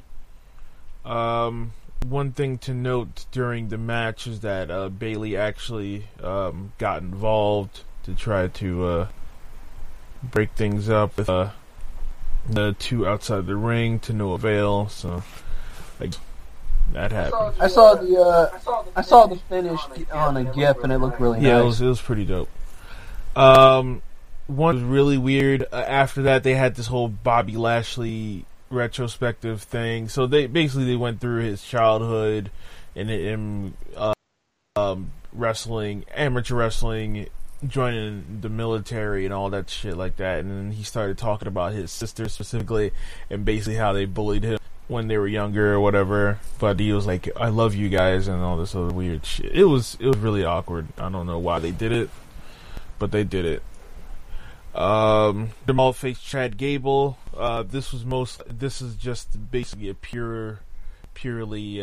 One thing to note during the match is that Bayley actually got involved to try to break things up with the two outside the ring to no avail. So, like, that happened. I saw the finish on a GIF and it looked really nice. Yeah, it was pretty dope. One was really weird. After that, they had this whole Bobby Lashley retrospective thing. So they went through his childhood and wrestling, amateur wrestling, joining the military and all that shit like that. And then he started talking about his sister specifically and basically how they bullied him when they were younger or whatever. But he was like, "I love you guys," and all this other weird shit. It was really awkward. I don't know why they did it, but they did it. Jamal faced Chad Gable. This is just basically a purely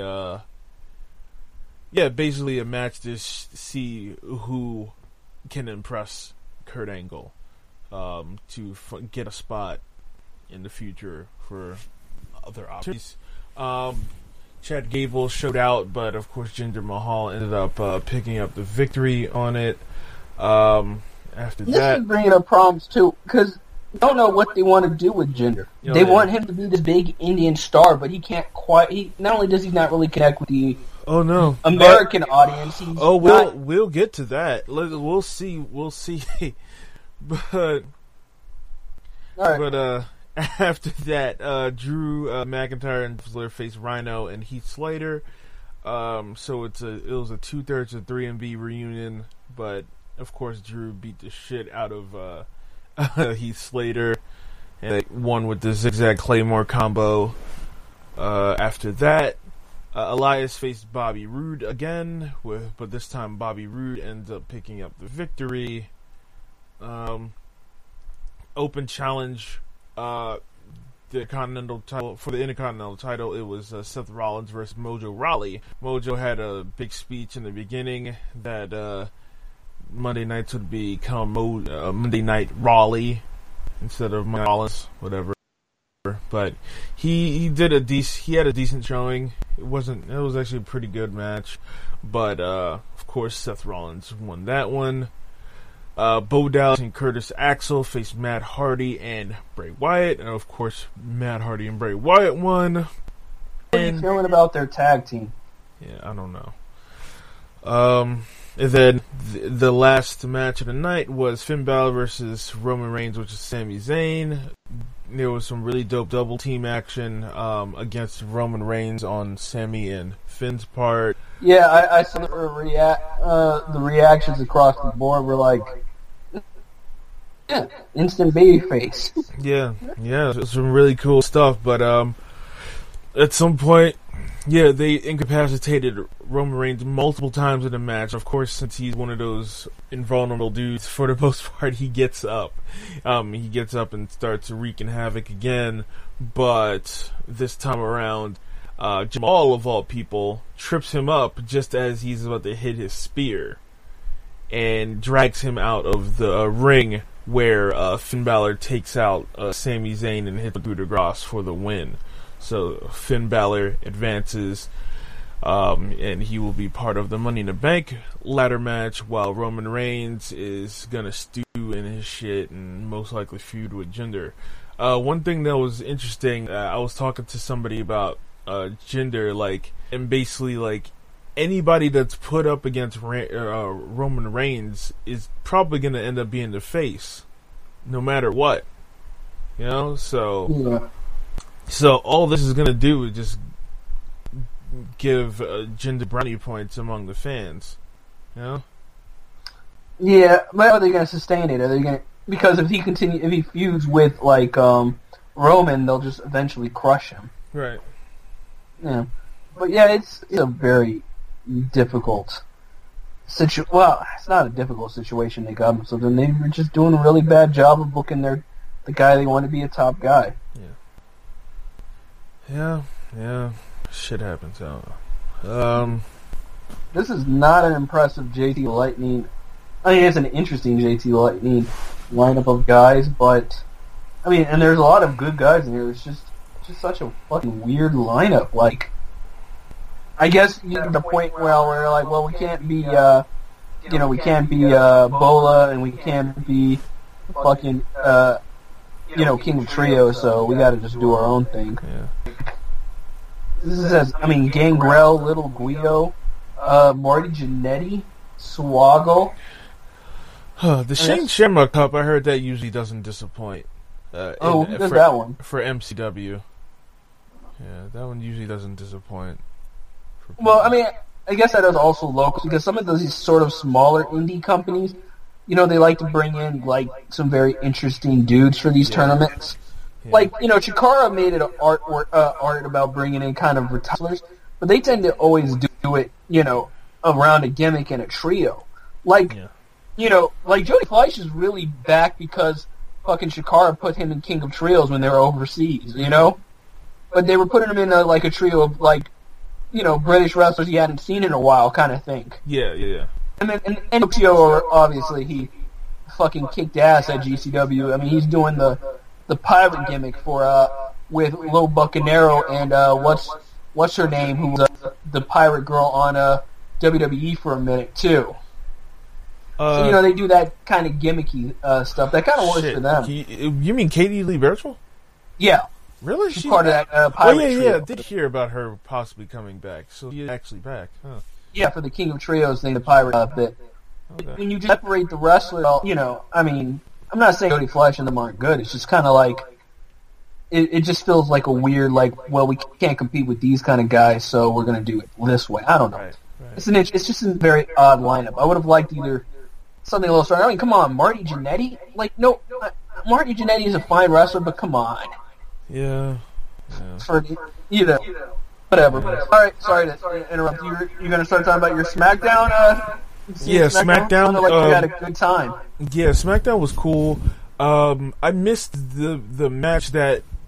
basically a match to see who can impress Kurt Angle, to get a spot in the future for other opportunities. Chad Gable showed out, but of course Jinder Mahal ended up picking up the victory on it. After this that, is bringing up problems too, because I don't know what they want to do with Jinder. They want him to be this big Indian star, but he can't quite. He not only does he not really connect with the American audience. We'll get to that. We'll see. But after that, Drew McIntyre and Ziggler faced Rhino and Heath Slater. So it was a 2/3 of 3MB reunion, but of course Drew beat the shit out of Heath Slater and they won with the Zigzag Claymore combo. After that, Elias faced Bobby Roode again, but this time Bobby Roode ends up picking up the victory. Open challenge the Continental title. For the Intercontinental title, it was Seth Rollins versus Mojo Rawley. Mojo had a big speech in the beginning that Monday nights would become Monday Night Rawley instead of Monday Rollins, whatever. But he had a decent showing. It was actually a pretty good match, but of course Seth Rollins won that one. Bo Dallas and Curtis Axel faced Matt Hardy and Bray Wyatt, and of course Matt Hardy and Bray Wyatt won. What are you feeling about their tag team? Yeah, I don't know. And then the last match of the night was Finn Balor versus Roman Reigns, which is Sami Zayn. There was some really dope double team action against Roman Reigns on Sami and Finn's part. Yeah, I saw the reactions across the board were like, yeah, instant babyface. Yeah, some really cool stuff. But at some point, yeah, they incapacitated Roman Reigns multiple times in the match. Of course, since he's one of those invulnerable dudes, for the most part, he gets up. He gets up and starts wreaking havoc again. But this time around, Jamal, of all people, trips him up just as he's about to hit his spear and drags him out of the ring where Finn Balor takes out Sami Zayn and hits coup de grace for the win. So Finn Balor advances, and he will be part of the Money in the Bank ladder match, while Roman Reigns is going to stew in his shit and most likely feud with Jinder. One thing that was interesting, I was talking to somebody about Jinder, and basically, anybody that's put up against Roman Reigns is probably going to end up being the face, no matter what. You know, so... Yeah. So all this is going to do is just give Jinder brownie points among the fans, you know? Yeah, but are they going to sustain it? Are they going to, because if he feuds with Roman, they'll just eventually crush him. Right. Yeah, but yeah, it's a very difficult situation. Well, it's not a difficult situation they got themselves in. They were just doing a really bad job of booking the guy they want to be a top guy. Yeah, shit happens out. This is not an impressive JT Lightning. I mean, it's an interesting JT Lightning lineup of guys, but I mean, and there's a lot of good guys in here. It's just such a fucking weird lineup. I guess you get to the point where we're like, well, we can't be, we can't be Bola, and we can't be fucking, King of Trio, so we got to just do our own thing. Yeah. This says, Gangrel, Little Guido, Marty Jannetty, Swoggle. The Shane Shamrock Cup, I heard that usually doesn't disappoint. Who does that one? For MCW. Yeah, that one usually doesn't disappoint. Well, I guess that is also local, because some of those sort of smaller indie companies, they like to bring in, some very interesting dudes for these tournaments. Yeah. Chikara made it an art about bringing in kind of wrestlers, but they tend to always do it, around a gimmick and a trio. Jody Fleisch is really back because fucking Chikara put him in King of Trios when they were overseas, But they were putting him in a trio of, British wrestlers he hadn't seen in a while kind of thing. Yeah. And then Tio, obviously, he fucking kicked ass at GCW. He's doing the pirate gimmick with Lo Bucanero and what's her name, who was the pirate girl on WWE for a minute too. So they do that kind of gimmicky stuff. That kind of works for them. You mean Katie Lee Birchall? Yeah. Really? She's part of that pirate trio. I did hear about her possibly coming back. So she's actually back, huh? Yeah, for the King of Trios thing, the pirate bit. Okay. When you separate the wrestlers, I'm not saying Jody Fleisch and them aren't good. It's just kind of it just feels like a weird, we can't compete with these kind of guys, so we're going to do it this way. I don't know. Right. It's just a very odd lineup. I would have liked either something a little stronger. Come on, Marty Jannetty? No, Marty Jannetty is a fine wrestler, but come on. Yeah. For, whatever. Yeah. All right, sorry to interrupt. You're going to start talking about your SmackDown? Yeah, SmackDown. You had a good time. Yeah, SmackDown was cool. I missed the match that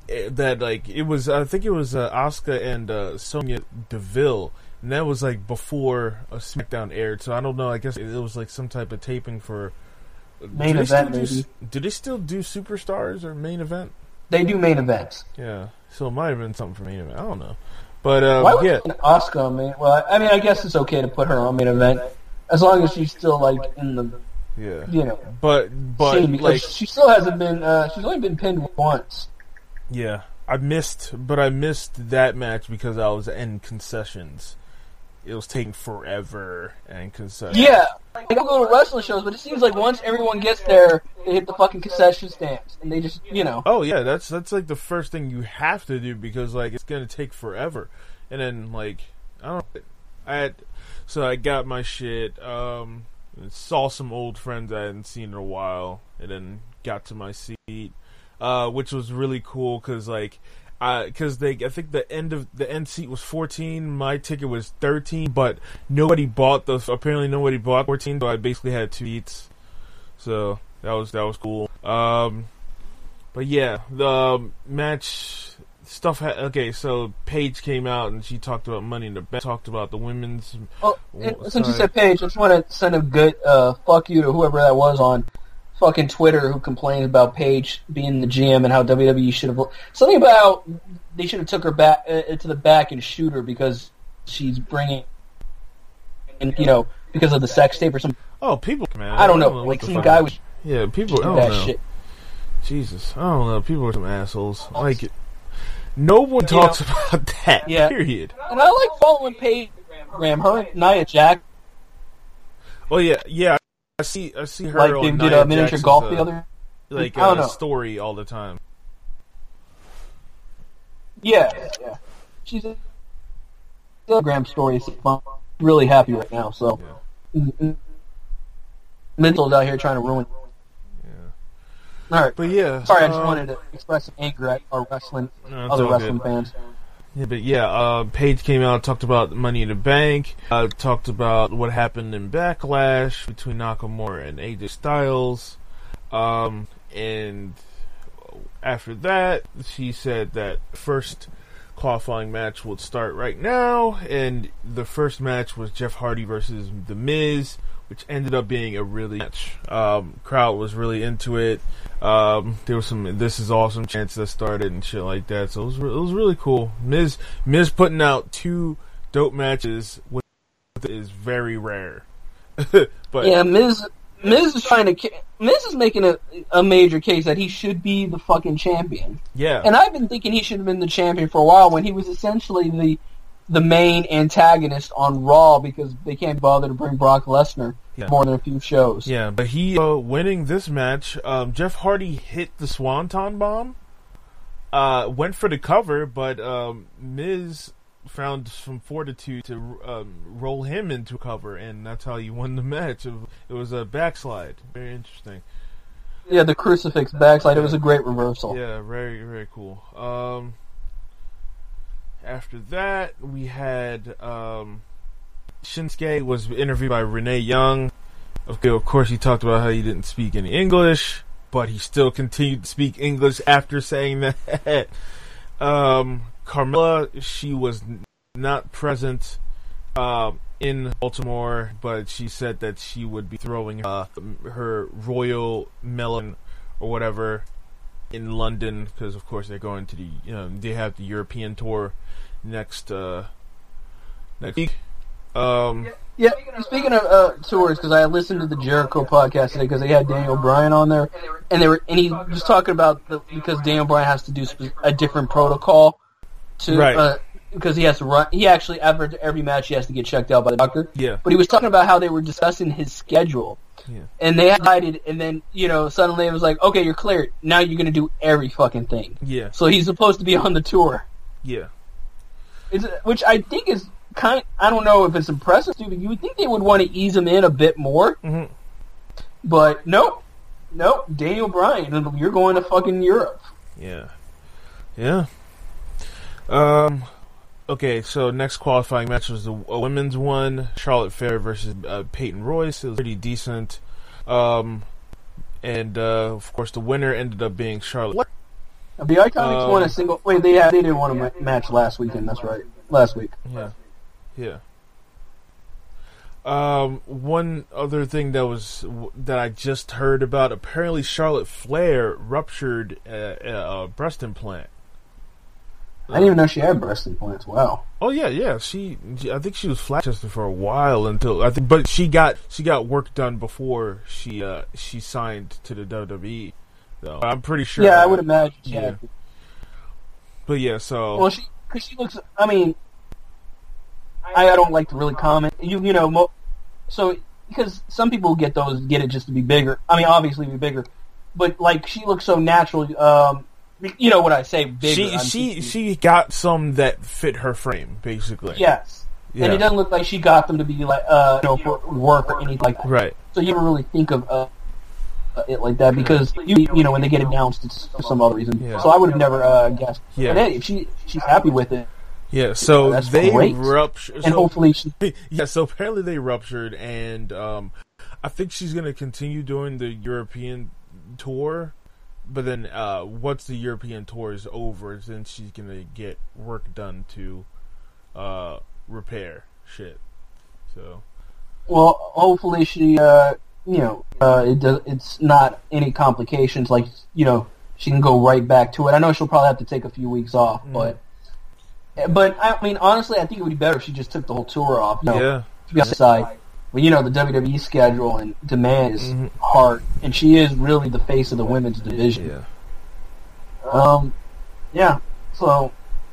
that like it was. I think it was Asuka and Sonya Deville, and that was like before a SmackDown aired. So I don't know. I guess it was like some type of taping for main event. Maybe do they still do Superstars or main event? They do main events. Yeah, so it might have been something for main event. I don't know, but why would yeah, Asuka main? Well, I mean, I guess it's okay to put her on main event as long as she's still like in the but scene, because like she still hasn't been. She's only been pinned once. Yeah, I missed that match because I was in concessions. It was taking forever and concessions. Yeah, I go to wrestling shows, but it seems like once everyone gets there, they hit the fucking concession stands, and they just, Oh yeah, that's like the first thing you have to do because like it's gonna take forever, and then like I got my shit. Saw some old friends I hadn't seen in a while, and then got to my seat. Which was really cool because I think the end seat was 14. My ticket was 13, but nobody bought 14, so I basically had 2 seats. So that was cool. But yeah, the match stuff. Okay, so Paige came out and she talked about Money in the Bank. Talked about the women's. Oh, since you said Paige, I just want to send a good fuck you to whoever that was on fucking Twitter who complained about Paige being the GM and how WWE should have something about they should have took her back to the back and shoot her because she's bringing, because of the sex tape or something. Oh, people, man. I don't know. Like some guy was. Yeah, people. I don't know. Shit. Jesus, I don't know. People are some assholes. Like, no one talks about that. Yeah. Period. And I like following Paige Graham. Her and Nia Jax. Oh yeah. I see her like on they did Nia a miniature Jax's, golf the other. Like story all the time. Yeah. She's a Instagram story. I'm really happy right now. So, Mental's out here trying to ruin. Yeah. All right, but yeah. Sorry, I just wanted to express some anger at our other wrestling fans. Yeah, but Paige came out, talked about Money in the Bank, talked about what happened in Backlash between Nakamura and AJ Styles, and after that, she said that first qualifying match would start right now, and the first match was Jeff Hardy versus The Miz, which ended up being a really match. Crowd was really into it. There was some "This is awesome" chants that started and shit like that. So it was really cool. Miz putting out 2 dope matches is very rare. But yeah, Miz is making a major case that he should be the fucking champion. Yeah, and I've been thinking he should have been the champion for a while when he was essentially the main antagonist on Raw because they can't bother to bring Brock Lesnar more than a few shows. Yeah, but he winning this match, Jeff Hardy hit the Swanton Bomb, went for the cover, but Miz found some fortitude to roll him into cover, and that's how he won the match. It was a backslide. Very interesting. Yeah, the crucifix backslide. It was a great reversal. Yeah, very, very cool. After that, we had Shinsuke was interviewed by Renee Young. Okay, of course, he talked about how he didn't speak any English, but he still continued to speak English after saying that. Carmella, she was not present in Baltimore, but she said that she would be throwing her Royal Melon or whatever in London because, of course, they're going to they have the European tour next week. Yeah, speaking of tours, because I listened to the Jericho podcast today because they had Daniel Bryan on there, and he was talking about because Daniel Bryan has to do a different protocol to because he has to run. He actually after every match he has to get checked out by the doctor. Yeah, but he was talking about how they were discussing his schedule. Yeah. And they decided, and then, suddenly it was like, okay, you're cleared. Now you're going to do every fucking thing. Yeah. So he's supposed to be on the tour. Yeah. Which I think is I don't know if it's impressive, but you would think they would want to ease him in a bit more. Mm-hmm. But nope. Daniel Bryan, you're going to fucking Europe. Yeah. Yeah. Okay, so next qualifying match was a women's one, Charlotte Flair versus Peyton Royce. It was pretty decent. And, of course, the winner ended up being Charlotte. The Iconics won a single. Wait, they didn't win a match last weekend. That's right. Last week. Yeah. One other thing that I just heard about. Apparently, Charlotte Flair ruptured a breast implant. I didn't even know she had breast implants. Wow. Oh yeah. I think she was flat chested for a while but she got work done before she signed to the WWE. So I'm pretty sure. Yeah, I would imagine. Yeah. But yeah, so. Well, because she looks. I mean, I don't like to really comment. So because some people get it just to be bigger. I mean, obviously be bigger, but like she looks so natural. You know what I say, bigger. She got some that fit her frame, basically. Yes. Yeah. And it doesn't look like she got them to be like for work or anything like that. Right. So you don't really think of it like that because you know when they get announced it's for some other reason. Yeah. So I would have never guessed. Yeah. But hey, if she's happy with it. Yeah. So that's they great. ruptured, and hopefully she. Yeah. So apparently they ruptured, and I think she's going to continue doing the European tour. But then once the European tour is over, then she's going to get work done to repair shit. So. Well, hopefully she, it's not any complications. Like, she can go right back to it. I know she'll probably have to take a few weeks off, but I mean, honestly, I think it would be better if she just took the whole tour off. Yeah. To be on the side. But the WWE schedule and demand is hard, and she is really the face of the women's division. Yeah. Yeah. So.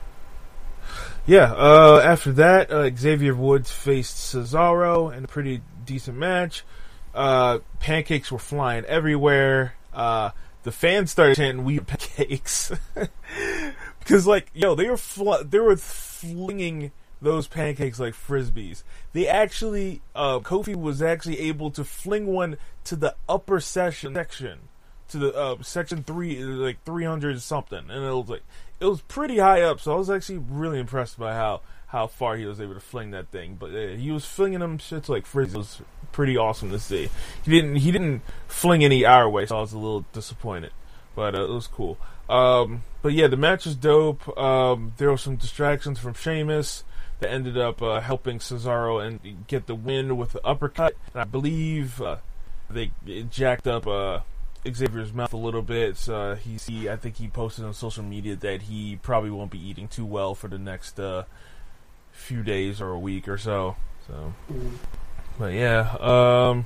Yeah. After that, Xavier Woods faced Cesaro in a pretty decent match. Pancakes were flying everywhere. The fans started chanting "We pancakes" because, they were flinging those pancakes like frisbees. They actually, Kofi was actually able to fling one to the upper section to the section 3, like 300 something, and it was pretty high up. So I was actually really impressed by how far he was able to fling that thing. But he was flinging them shits like frisbees. It was pretty awesome to see. He didn't fling any our way, so I was a little disappointed. But it was cool. But yeah, the match was dope. There were some distractions from Sheamus that ended up helping Cesaro and get the win with the uppercut. And I believe they jacked up Xavier's mouth a little bit. So I think he posted on social media that he probably won't be eating too well for the next few days or a week or so. So, but yeah,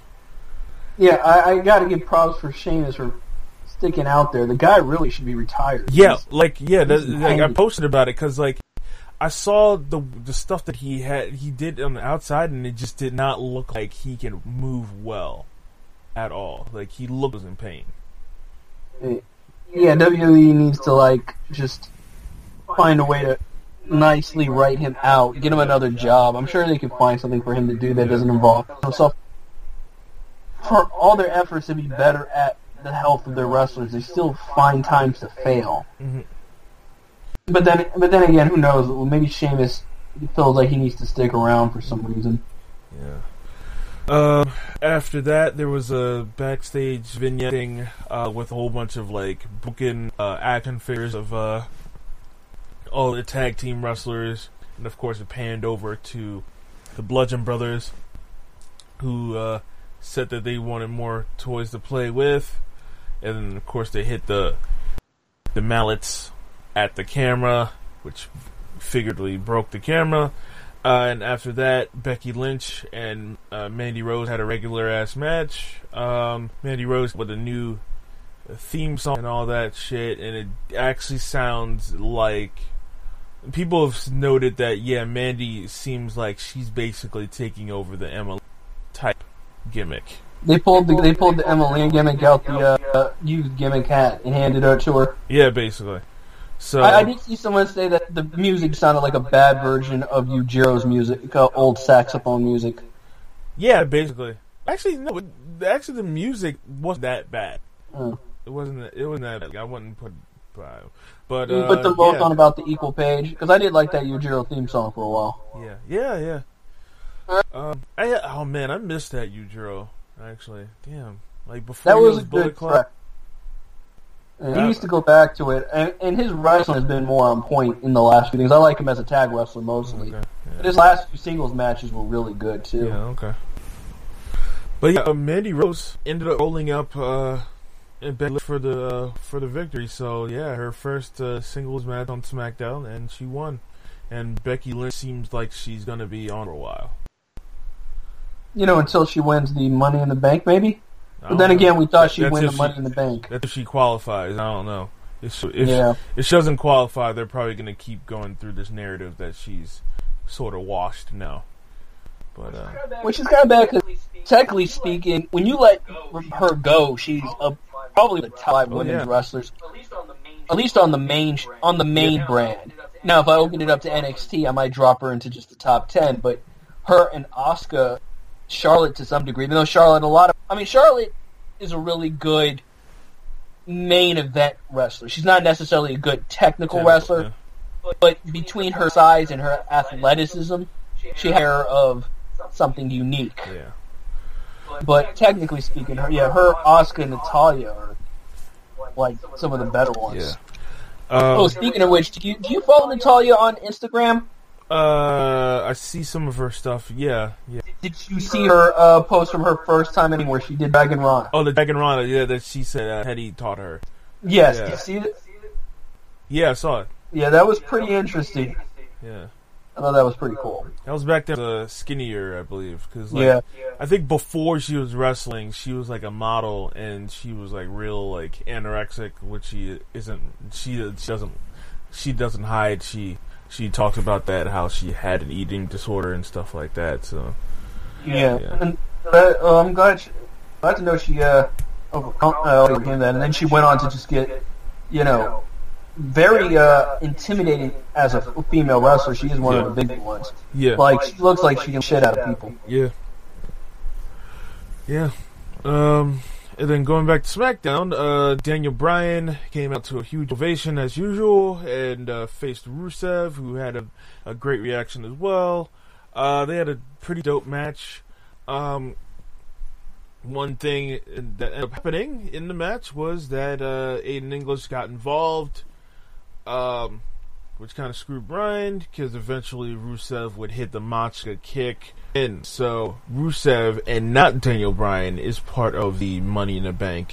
I got to give props for Sheamus for sticking out there. The guy really should be retired. Yeah, I posted about it because I saw the stuff that he did on the outside, and it just did not look like he can move well at all. Like, he looked in pain. Yeah, WWE needs to just find a way to nicely write him out, get him another job. I'm sure they can find something for him to do that doesn't involve himself. For all their efforts to be better at the health of their wrestlers, they still find times to fail. Mm-hmm. But then again, who knows? Well, maybe Sheamus feels like he needs to stick around for some reason. Yeah. After that, there was a backstage vignetting with a whole bunch of broken action figures of all the tag team wrestlers, and of course, it panned over to the Bludgeon Brothers, who said that they wanted more toys to play with, and then of course they hit the mallets at the camera, which figuratively broke the camera. And after that, Becky Lynch and Mandy Rose had a regular-ass match. Mandy Rose with a new theme song and all that shit, and it actually sounds like... People have noted that, Mandy seems like she's basically taking over the Emma type gimmick. They pulled the Emma Lane gimmick out the youth gimmick hat and handed it to her. Yeah, basically. So I did see someone say that the music sounded like a bad version of Yujiro's music, old saxophone music. Yeah, basically. Actually, no. Actually, the music wasn't that bad. It wasn't that bad. I wouldn't put. But you put them both on about the equal page because I did like that Yujiro theme song for a while. Yeah. I missed that Yujiro. Actually, damn. Before that was Bullet Club. Track. He needs to go back to it, and his wrestling has been more on point in the last few things. I like him as a tag wrestler mostly. Okay. Yeah. But his last few singles matches were really good too. Yeah, okay. But yeah, Mandy Rose ended up rolling up in bed for the victory. So yeah, her first singles match on SmackDown, and she won. And Becky Lynch seems like she's gonna be on for a while. Until she wins the Money in the Bank, maybe. But then again, we thought she'd win the Money in the Bank. That's if she qualifies. I don't know. If she doesn't qualify, they're probably going to keep going through this narrative that she's sort of washed now. But which is kind of bad because, technically speaking, when you let her go, she's probably the top 5 women's wrestlers, at least on the main brand. Now, if I open it up to NXT, I might drop her into just the top 10. But her and Asuka, Charlotte to some degree, even though Charlotte is a really good main event wrestler. She's not necessarily a good technical wrestler, but between her size and her athleticism, she has hair of something unique. Yeah. But technically speaking, her Asuka and Natalya are like some of the better ones. Yeah. Speaking of which, do you follow Natalya on Instagram? I see some of her stuff. Yeah. Did you see her post from her first time anywhere? Where she did Dragon Rana? Oh, the Dragon Rana. Yeah, that she said Teddy taught her. Yes. Yeah. Did you see it? Yeah, I saw it. Yeah, that was pretty interesting. Yeah. I thought that was pretty cool. That was back then, skinnier, I believe. Cause, I think before she was wrestling, she was like a model, and she was like real like anorexic, which she isn't. She doesn't hide. She talked about that, how she had an eating disorder and stuff like that. So and I'm glad to know she overcame that, and then she went on to just get very intimidating as a female wrestler. She is one of the big ones. Yeah, like she looks like she can shit out of people. Yeah. And then going back to SmackDown, Daniel Bryan came out to a huge ovation as usual and faced Rusev, who had a great reaction as well. They had a pretty dope match. One thing that ended up happening in the match was that Aiden English got involved, which kind of screwed Bryan, because eventually Rusev would hit the Machka kick. And so Rusev and not Daniel Bryan is part of the Money in the Bank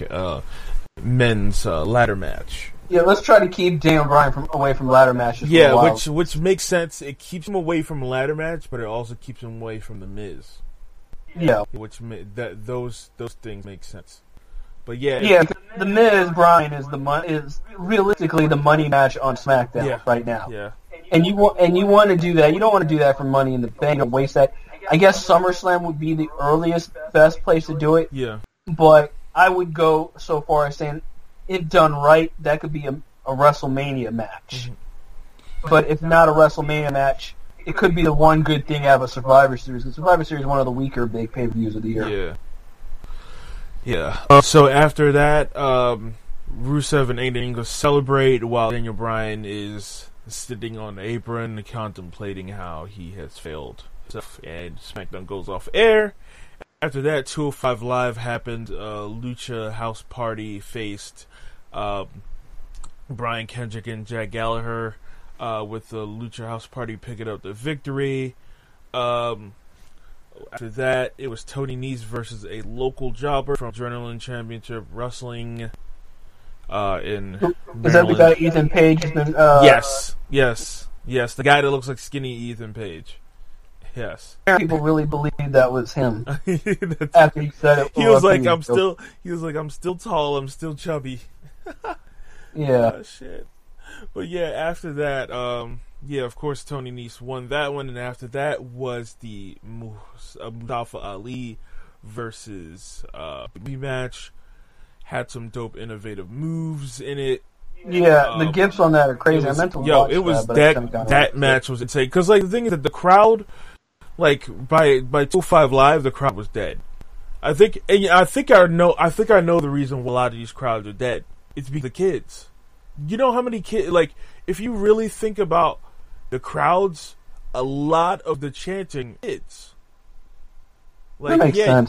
men's ladder match. Yeah, let's try to keep Daniel Bryan away from ladder matches. Yeah, for a while. which makes sense. It keeps him away from a ladder match, but it also keeps him away from the Miz. Yeah, those things make sense. But yeah, the Miz Bryan is realistically the money match on SmackDown right now. Yeah, and you want to do that. You don't want to do that for Money in the Bank and waste that. I guess SummerSlam would be the best place to do it. Yeah, but I would go so far as saying, if done right, that could be a WrestleMania match. Mm-hmm. But if not a WrestleMania match, it could be the one good thing out of a Survivor Series. The Survivor Series is one of the weaker big pay-per-views of the year. Yeah. So after that, Rusev and Aiden English celebrate while Daniel Bryan is sitting on the apron contemplating how he has failed. And SmackDown goes off air. After that, 205 Live happened. Lucha House Party faced Brian Kendrick and Jack Gallagher, with the Lucha House Party picking up the victory. After that, it was Tony Nese versus a local jobber from Adrenaline Championship Wrestling in Maryland. Is that the guy Ethan Page has been... Yes. The guy that looks like skinny Ethan Page. Yes. People really believed that was him. After he said it. He was like, I'm still tall, I'm still chubby. Yeah. Oh, shit. But yeah, after that, of course, Tony Nese won that one, and after that was the Mustafa Ali versus rematch. Had some dope, innovative moves in it. Yeah, the gifts on that are crazy. I meant to watch that match was insane. Because the thing is that the crowd, by 205 Live, the crowd was dead. I think I know the reason why a lot of these crowds are dead. It's because of the kids. You know how many kids, if you really think about the crowds, a lot of the chanting kids. That makes sense.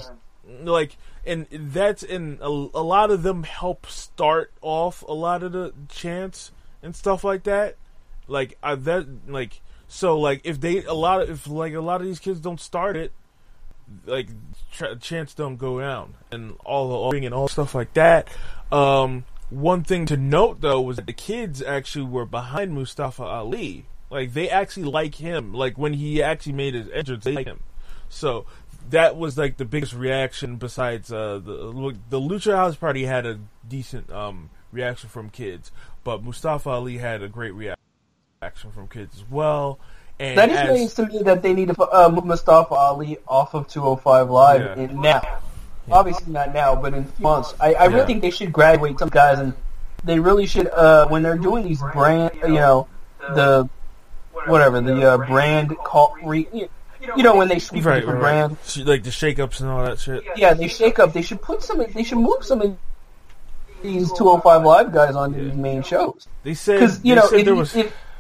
like, and that's in a lot of them help start off a lot of the chants and stuff like that. Like so like if a lot of these kids don't start it, like chants don't go down and all the and all stuff like that. One thing to note though was that the kids actually were behind Mustafa Ali. Like they actually like him. Like when he actually made his entrance, they like him. So that was like the biggest reaction. Besides the Lucha House Party had a decent reaction from kids, but Mustafa Ali had a great reaction from kids as well. And that just means to me that they need to move Mustafa Ali off of 205 Live now. Obviously not now, but in a few months. I really think they should graduate some guys, and they really should when they're doing these brand, the brand call. When they speak for brand, like the shake-ups and all that shit. Yeah, they shake up. They should put some. They should move some of these 205 Live guys onto these main shows. They said because there was.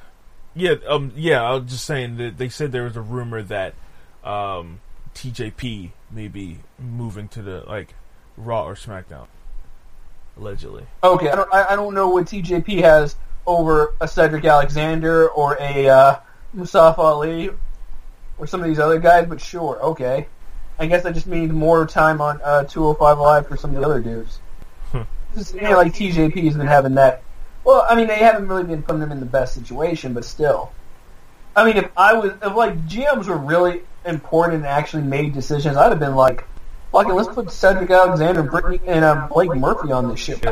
I was just saying that they said there was a rumor that TJP may be moving to the Raw or SmackDown, allegedly. Okay, I don't know what TJP has over a Cedric Alexander or a Mustafa Ali or some of these other guys, but sure, okay. I guess I just need more time on 205 Live for some of the other dudes. Like TJP has been having that. Well, I mean, they haven't really been putting them in the best situation, but still. I mean, if GMs were really important and actually made decisions, I'd have been like, fucking, let's put Cedric Alexander and Blake Murphy on this shit.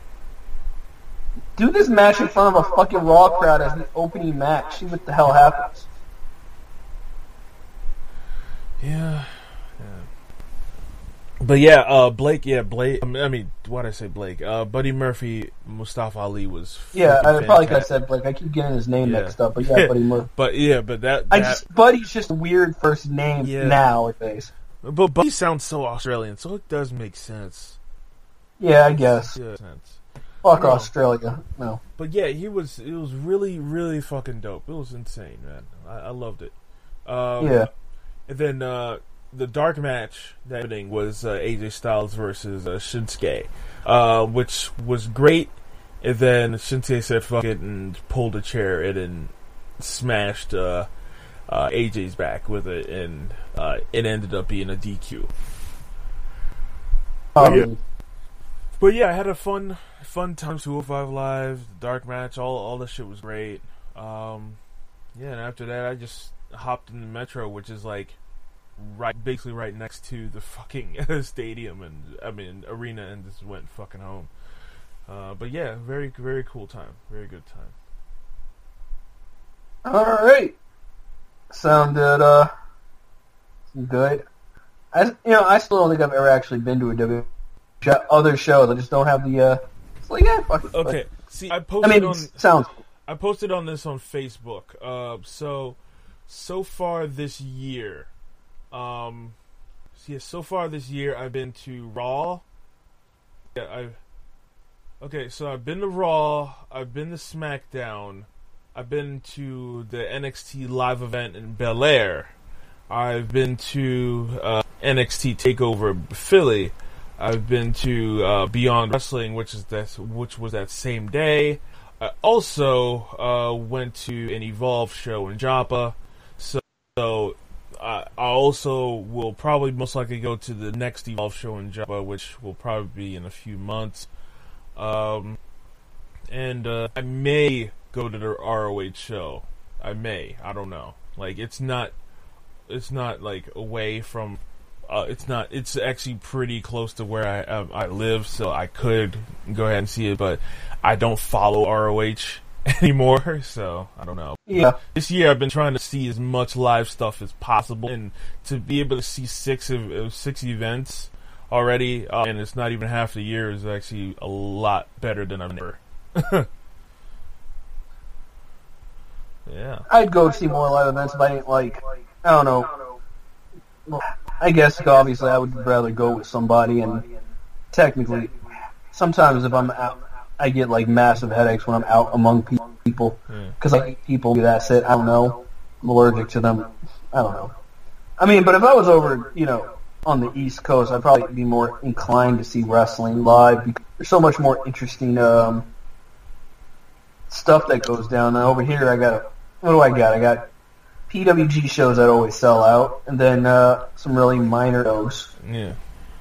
Do this match in front of a fucking Raw crowd as the opening match. See what the hell happens. Yeah. But Blake. I mean, why'd I say Blake? Buddy Murphy, Mustafa Ali was. Yeah, I probably could have said Blake. I keep getting his name mixed up, but Buddy Murphy. But Buddy's just a weird first name nowadays. But Buddy sounds so Australian, so it does make sense. Yeah, I guess. Fuck Australia. No. But yeah, it was really, really fucking dope. It was insane, man. I loved it. And then the dark match that evening was AJ Styles versus Shinsuke, which was great. And then Shinsuke said fuck it and pulled a chair and smashed AJ's back with it, and it ended up being a DQ. But yeah, I had a fun time. 205 Live, the dark match, all the shit was great. And after that, I just hopped in the Metro, which is basically right next to the fucking stadium and arena, and just went fucking home. But yeah, very, very cool time, very good time. All right, sounded good. I still don't think I've ever actually been to a other shows. I just don't have the. It's like fuck it. Okay, see, I posted sounds. I posted on this on Facebook. So far this year, so far this year I've been to Raw. Yeah, so I've been to Raw. I've been to SmackDown. I've been to the NXT live event in Bel Air. I've been to NXT Takeover Philly. I've been to Beyond Wrestling, which was that same day. I also went to an Evolve show in Joppa. So I also will probably most likely go to the next Evolve show in Joppa, which will probably be in a few months. And I may go to the ROH show. I don't know. It's not away from. It's actually pretty close to where I live, so I could go ahead and see it, but I don't follow ROH anymore, so I don't know. Yeah. This year I've been trying to see as much live stuff as possible, and to be able to see six events already, and it's not even half the year, is actually a lot better than I've never. Yeah. I'd go see more live events, but I didn't I don't know. Well, I guess obviously I would rather go with somebody, and technically, sometimes if I'm out, I get massive headaches when I'm out among people because I hate people. That's it. I don't know. I'm allergic to them. I don't know. I mean, but if I was over, on the East Coast, I'd probably be more inclined to see wrestling live because there's so much more interesting stuff that goes down. And over here, what do I got? I got PWG shows that always sell out, and then some really minor shows. Yeah.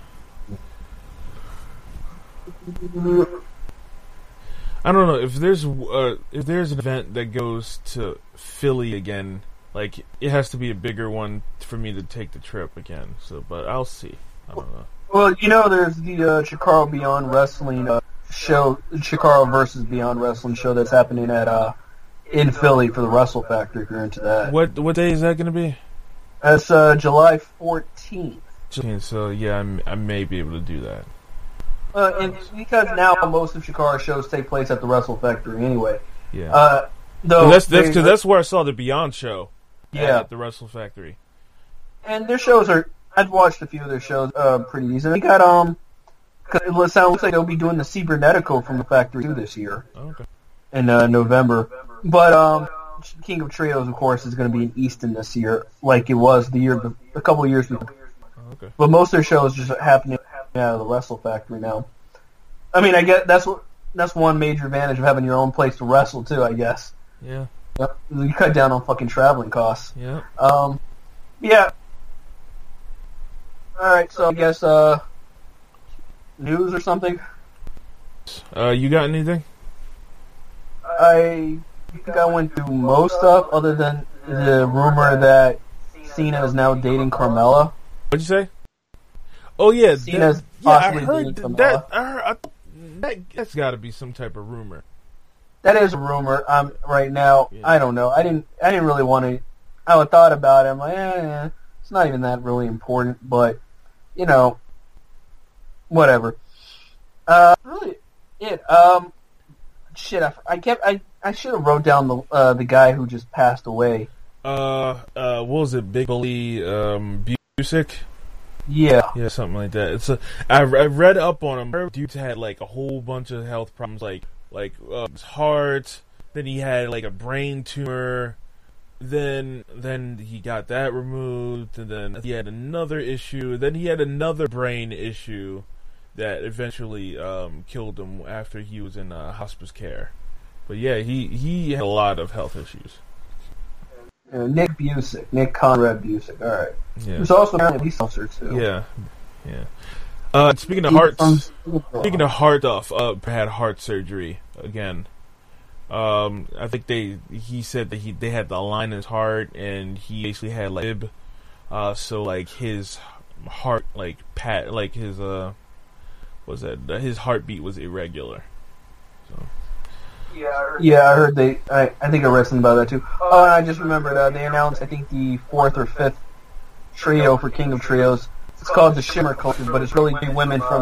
I don't know if there's an event that goes to Philly again. Like, it has to be a bigger one for me to take the trip again. So, but I'll see. I don't know. Well, there's the Chikara Beyond Wrestling show, Chikara versus Beyond Wrestling show that's happening at in Philly for the Wrestle Factory. If you're into that, what day is that going to be? That's July 14th. So yeah, I may be able to do that. And because now most of Chikara shows take place at the Wrestle Factory anyway. Yeah. Though that's where I saw the Beyond show. Yeah. At the Wrestle Factory. And their shows I've watched a few of their shows, pretty decent. They got, cause it looks like they'll be doing the Cybernetico from the factory too this year. Oh, okay. In November. But, King of Trios, of course, is going to be in Easton this year, like it was a couple of years before. Oh, okay. But most of their shows just happening out of the Wrestle Factory now. I mean, I guess that's one major advantage of having your own place to wrestle too, I guess. Yeah. You cut down on fucking traveling costs. Yeah. Yeah. Alright, so I guess, news or something? You got anything? I think I went through most stuff other than the rumor that Cena is now dating Carmella. What'd you say? Oh yeah, Cena's I possibly heard dating that. Carmella. That's got to be some type of rumor. That is a rumor. Right now, Yeah. I don't know. I didn't really want to. I thought about it. I'm like, it's not even that really important. But whatever. Really, it. Shit. I should have wrote down the guy who just passed away. What was it? Big Bully Busick? Yeah. Yeah, something like that. I read up on him. Dude had like a whole bunch of health problems, like his heart. Then he had like a brain tumor. Then he got that removed, and then he had another issue. Then he had another brain issue that eventually killed him after he was in hospice care. But yeah, he had a lot of health issues. Nick Conrad Busick. All right. Yeah. There's also apparently a police officer too. Yeah. Speaking of heart stuff, had heart surgery again. I think he said that they had the line in his heart, and he basically had like fib. So like his heart, his heartbeat was irregular. So. Yeah, I heard I think I read something about that too. Oh, and I just remembered they announced, I think, the 4th or 5th trio for King of Trios. It's called the Shimmer Culture, but it's really three women from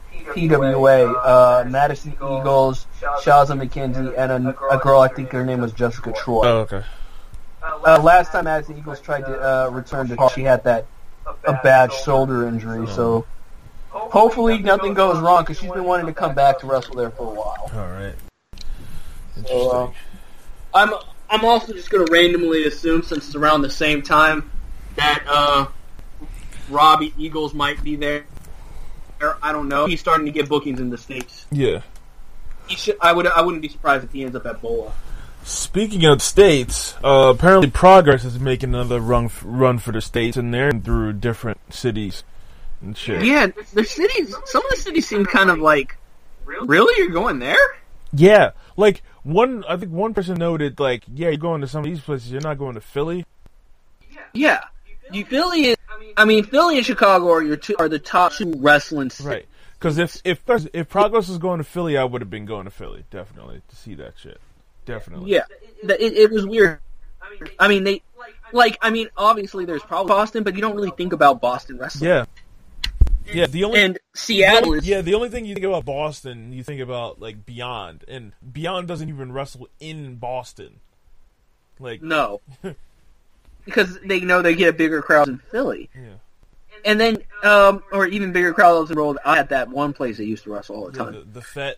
PWA, Madison Eagles, Shaza McKenzie, and a girl, I think her name was Jessica Troy. Oh, okay. Last time Madison Eagles tried to return to she had a bad shoulder injury, so hopefully nothing goes wrong, because she's been wanting to come back to wrestle there for a while. All right. So, I'm also just going to randomly assume, since it's around the same time, that Robbie Eagles might be there. I don't know. He's starting to get bookings in the States. Yeah. I wouldn't be surprised if he ends up at Bola. Speaking of States, apparently Progress is making another run for the States, and they're through different cities and shit. Yeah, the cities. Some of the cities seem kind of like, really? You're going there? Yeah, like I think one person noted, like, yeah, you're going to some of these places, you're not going to Philly. Yeah, Philly and Chicago are the top two wrestling cities. Right, because if Progress was going to Philly, I would have been going to Philly, definitely, to see that shit. Definitely. Yeah, it was weird. I mean, obviously there's probably Boston, but you don't really think about Boston wrestling. Yeah. Yeah, and Seattle is... Yeah, the only thing you think about Boston, you think about, like, Beyond. And Beyond doesn't even wrestle in Boston. Like... No. Because they know they get a bigger crowd in Philly. Yeah. And then, or even bigger crowds enrolled at that one place they used to wrestle all the time. Yeah, the Fete.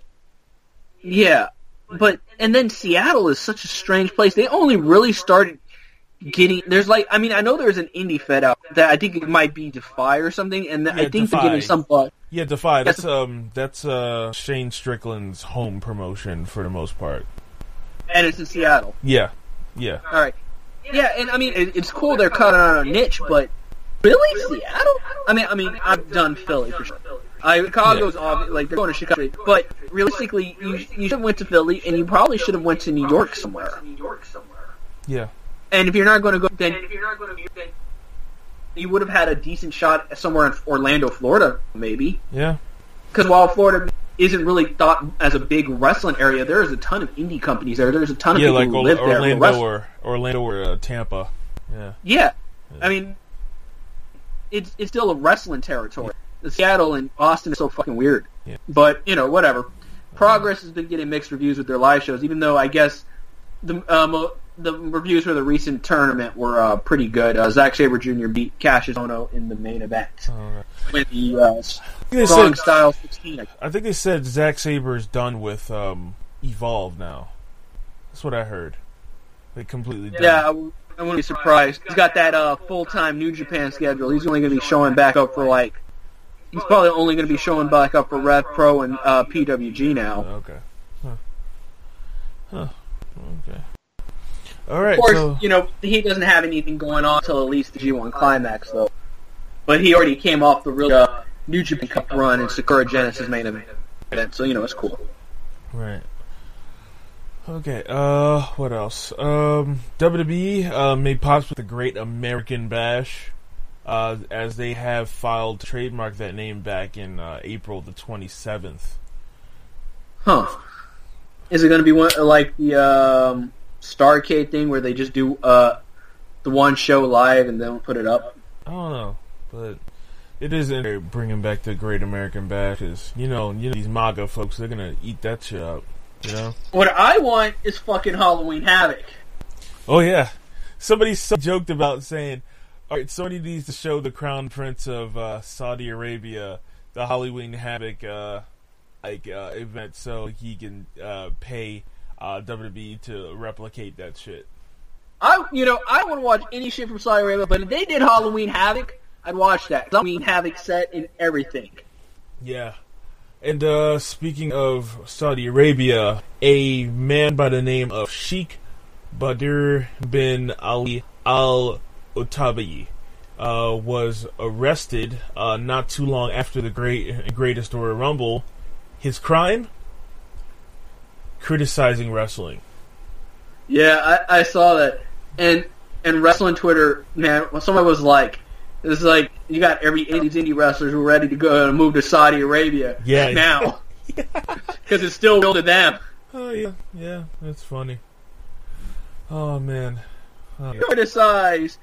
Yeah. And then Seattle is such a strange place. They only really started getting, there's like, I mean, I know there's an indie fed out that I think it might be Defy or something, and I think Defy. they're getting some butt. Yeah, Defy. That's Shane Strickland's home promotion for the most part. And it's in Seattle. Yeah. All right. Yeah, and I mean, it's cool they're cutting on a niche, but really, Seattle? I mean, I've done Philly for sure. Chicago's obvious, like they're going to Chicago, but realistically, you should have went to Philly, and you probably should have went to New York somewhere. Yeah. And if you're not going to go, then you would have had a decent shot somewhere in Orlando, Florida, maybe. Yeah. Because while Florida isn't really thought as a big wrestling area, there's a ton of indie companies there. There's a ton of people like who live there. Orlando or Tampa. Yeah. I mean, it's still a wrestling territory. Seattle and Austin are so fucking weird. Yeah. But, whatever. Progress has been getting mixed reviews with their live shows, even though I guess the reviews for the recent tournament were pretty good. Zack Sabre Jr. beat Cassius Ohno in the main event. With the Strong Style 16. I think they said Zack Sabre's done with Evolve now. That's what I heard. They completely done. Yeah, I wouldn't be surprised. He's got that full-time New Japan schedule. He's only going to be showing back up for he's probably only going to be showing back up for Rev Pro and PWG now. Okay. Huh. Okay. All right. Of course, he doesn't have anything going on until at least the G1 Climax, though. But he already came off the real New Japan Cup run in Sakura Genesis main event, so it's cool. Right. Okay. What else? WWE made pops with the Great American Bash, as they have filed to trademark that name back in April the 27th. Huh. Is it going to be one like the Starrcade thing where they just do the one show live and then put it up? I don't know, but it is interesting bringing back the Great American Bash, because these MAGA folks, they're gonna eat that shit up. What I want is fucking Halloween Havoc. Oh yeah, somebody joked about saying, "All right, Sony needs to show the Crown Prince of Saudi Arabia the Halloween Havoc event so he can pay WWE to replicate that shit." I want to watch any shit from Saudi Arabia, but if they did Halloween Havoc, I'd watch that. Halloween Havoc set and everything. Yeah. And speaking of Saudi Arabia, a man by the name of Sheikh Badr bin Ali Al Otabi was arrested not too long after the Greatest Royal Rumble. His crime? Criticizing wrestling. Yeah, I saw that. And wrestling Twitter, man, someone was like, it's like you got these indie wrestlers who are ready to go and move to Saudi Arabia now. Because it's still real to them. Oh, yeah, that's funny. Oh, man. Criticize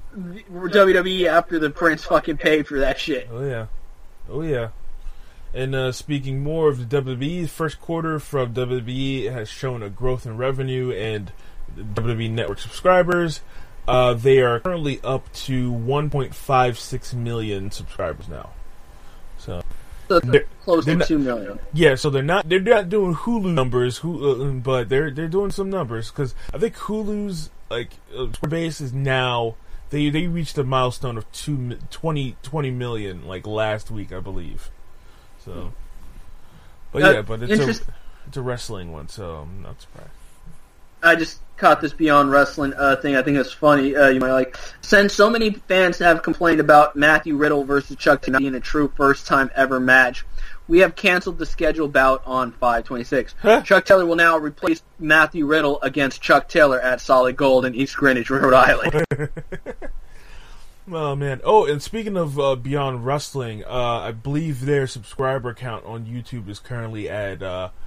WWE after the Prince fucking paid for that shit. Oh, yeah. And speaking more of the WWE, first quarter from WWE has shown a growth in revenue and WWE Network subscribers. They are currently up to 1.56 million subscribers now. So they're close to 2 million. Yeah, so they're not doing Hulu numbers, but they're doing some numbers, because I think Hulu's base is now they reached a milestone of 20 million last week, I believe. So, but it's a wrestling one, so I'm not surprised. I just caught this Beyond Wrestling thing. I think it's funny. You might since so many fans have complained about Matthew Riddle versus Chuck Taylor being a true first-time ever match, we have canceled the scheduled bout on 5/26. Huh? Chuck Taylor will now replace Matthew Riddle against Chuck Taylor at Solid Gold in East Greenwich, Rhode Island. Oh, man. Oh, and speaking of Beyond Wrestling, I believe their subscriber count on YouTube is currently at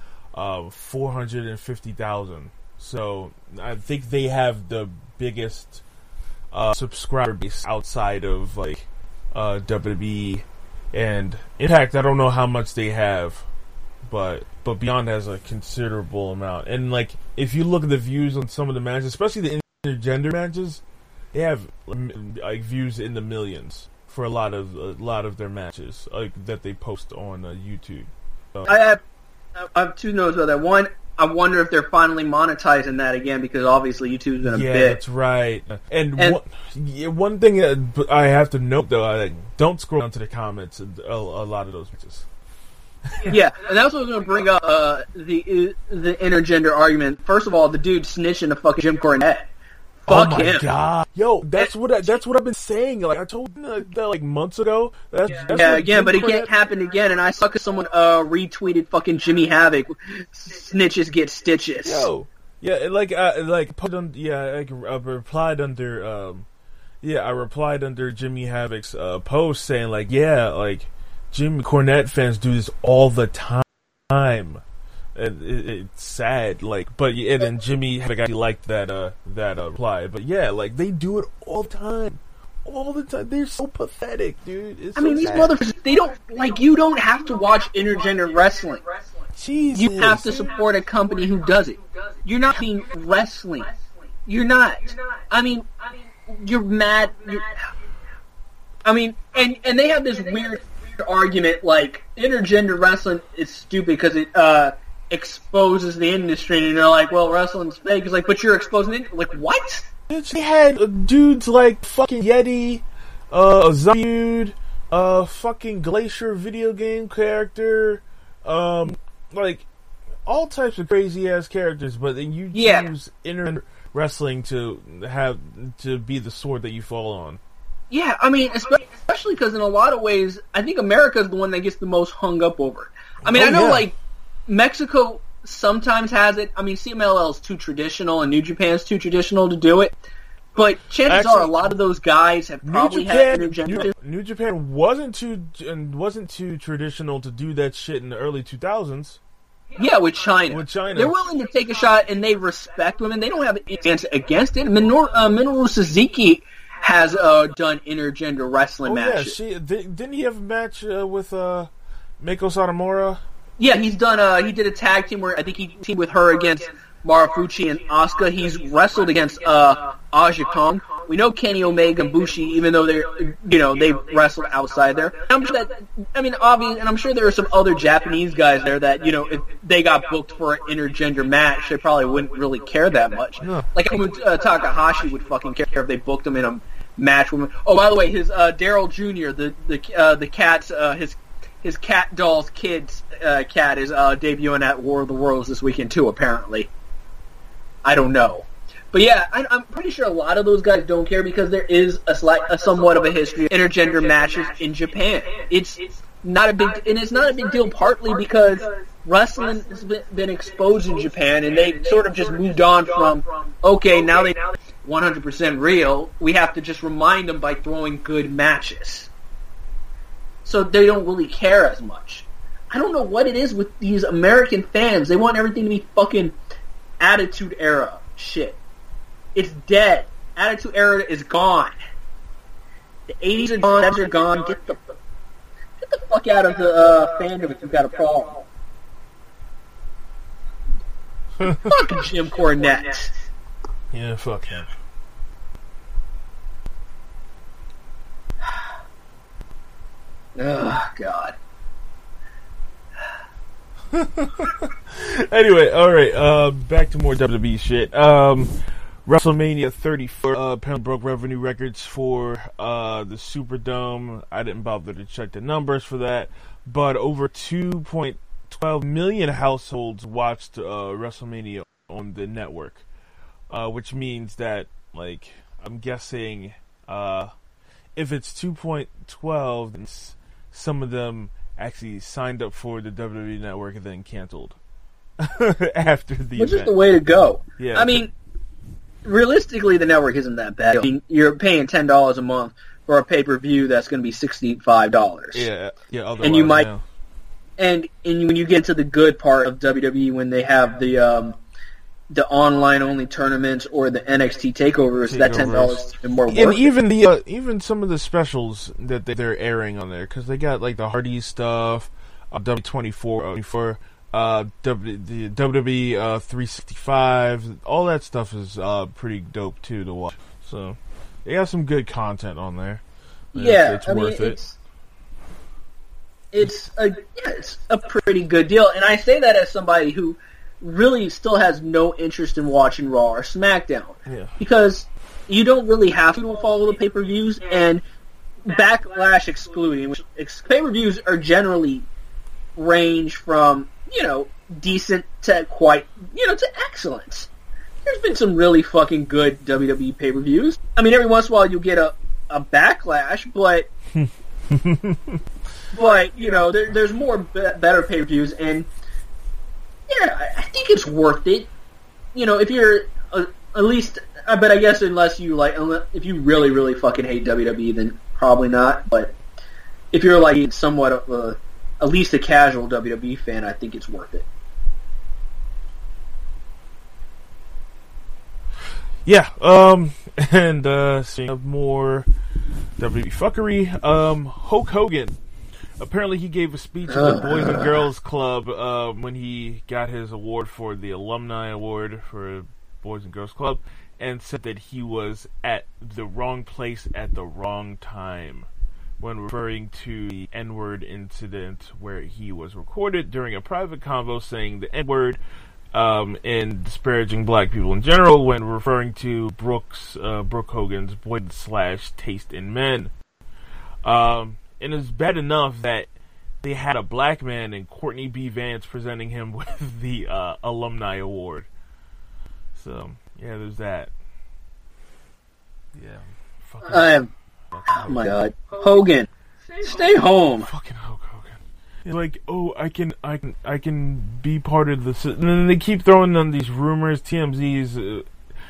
450,000. So I think they have the biggest subscriber base outside of WWE and Impact. I don't know how much they have, but Beyond has a considerable amount. And if you look at the views on some of the matches, especially the intergender matches, they have views in the millions for a lot of their matches that they post on YouTube. So. I have two notes about that. One, I wonder if they're finally monetizing that again, because obviously YouTube's been a Yeah, bit. that's right. And one thing I have to note, though, don't scroll down to the comments. A lot of those bitches. Yeah, and that's what I was going to bring up, the intergender argument. First of all, the dude snitching to fucking Jim Cornette. Fuck him. Oh my god. Yo, that's what I've been saying. Like, I told you that like months ago. That's again, but it can't happen again, and I suck as someone retweeted fucking Jimmy Havoc, snitches get stitches. Yo. Yeah, put on, I replied under, I replied under Jimmy Havoc's, post saying, like, Jimmy Cornette fans do this all the time. And it's sad, and then Jimmy Havoc actually liked that reply. But yeah, they do it all the time. All the time. They're so pathetic, dude. These motherfuckers, they don't, you don't have to watch intergender wrestling. Jesus. You have to support a company who does it. You're not being wrestling. You're not. I mean, you're mad. And they have this weird argument, intergender wrestling is stupid because it, exposes the industry, and they're like, well, wrestling's fake. It's like, but you're exposing it. Like, what? They had dudes like fucking Yeti, Zombie, fucking Glacier video game character, all types of crazy ass characters, but then you choose internet wrestling to be the sword that you fall on. Yeah, I mean, especially because in a lot of ways, I think America's the one that gets the most hung up over it. I mean, I know, Mexico sometimes has it. I mean, CMLL is too traditional, and New Japan's too traditional to do it. But chances are, a lot of those guys have probably had intergender. New Japan wasn't too traditional to do that shit in the early 2000s. Yeah, with China. They're willing to take a shot, and they respect women. They don't have anything against it. Minoru Suzuki has done intergender wrestling matches. Yeah, didn't he have a match with Meiko Satomura? Yeah, he did a tag team where I think he teamed with her against Marufuji and Asuka. He's wrestled against Aja Kong. We know Kenny Omega and Bushi, even though they wrestled outside there. I'm sure obviously, and I'm sure there are some other Japanese guys there that, if they got booked for an intergender match, they probably wouldn't really care that much. No. Takahashi would fucking care if they booked him in a match with him. Oh, by the way, his Daryl Jr., the cat's his cat doll's kid's cat is debuting at War of the Worlds this weekend too, apparently. I don't know. But yeah, I'm pretty sure a lot of those guys don't care because there is a somewhat of a history of intergender matches in Japan. It's not a big deal partly because wrestling has been exposed in Japan and they sort of just moved on from, okay, now they 100% real, we have to just remind them by throwing good matches. So they don't really care as much. I don't know what it is with these American fans. They want everything to be fucking Attitude Era shit. It's dead. Attitude Era is gone. The 80s are gone. 70s are gone. Get the fuck out of the fandom if you've got a problem. Fuck Jim Cornette. Yeah, fuck him. Oh, God. Anyway, alright, back to more WWE shit. WrestleMania 34 apparently broke revenue records for the Superdome. I didn't bother to check the numbers for that, but over 2.12 million households watched WrestleMania on the network, which means that, I'm guessing if it's 2.12, then some of them actually signed up for the WWE network and then canceled after the event. Which is the way to go. Yeah, I mean, realistically, the network isn't that bad. I mean, you're paying $10 a month for a pay-per-view that's going to be $65. Yeah. And you might, and when you get to the good part of WWE, when they have the online-only tournaments or the NXT takeovers, that $10 is even more worth it. Even some of the specials that they're airing on there, because they got the Hardy stuff, W24, the WWE 365, all that stuff is pretty dope too to watch. So they got some good content on there. Yeah, it's worth it. It's a pretty good deal, and I say that as somebody who really still has no interest in watching Raw or SmackDown. Yeah. Because you don't really have to follow the pay-per-views, and Backlash excluding, which pay-per-views are generally range from, decent to quite, to excellent. There's been some really fucking good WWE pay-per-views. I mean, every once in a while you'll get a Backlash, but there's more better pay-per-views, and yeah, I think it's worth it. If you're at least, but I guess unless you if you really, really fucking hate WWE, then probably not. But if you're like somewhat of at least a casual WWE fan, I think it's worth it. Yeah, and seeing more WWE fuckery, Hulk Hogan. Apparently he gave a speech at the Boys and Girls Club when he got his award for the Alumni Award for Boys and Girls Club, and said that he was at the wrong place at the wrong time when referring to the N-word incident where he was recorded during a private convo saying the N-word and disparaging black people in general when referring to Brooke Hogan's boy/taste in men. And it's bad enough that they had a black man in Courtney B. Vance presenting him with the Alumni Award. So, yeah, there's that. Yeah. Oh my god. Hogan, stay home. Fucking Hulk Hogan. It's like, oh, I can be part of this. And then they keep throwing on these rumors. TMZ's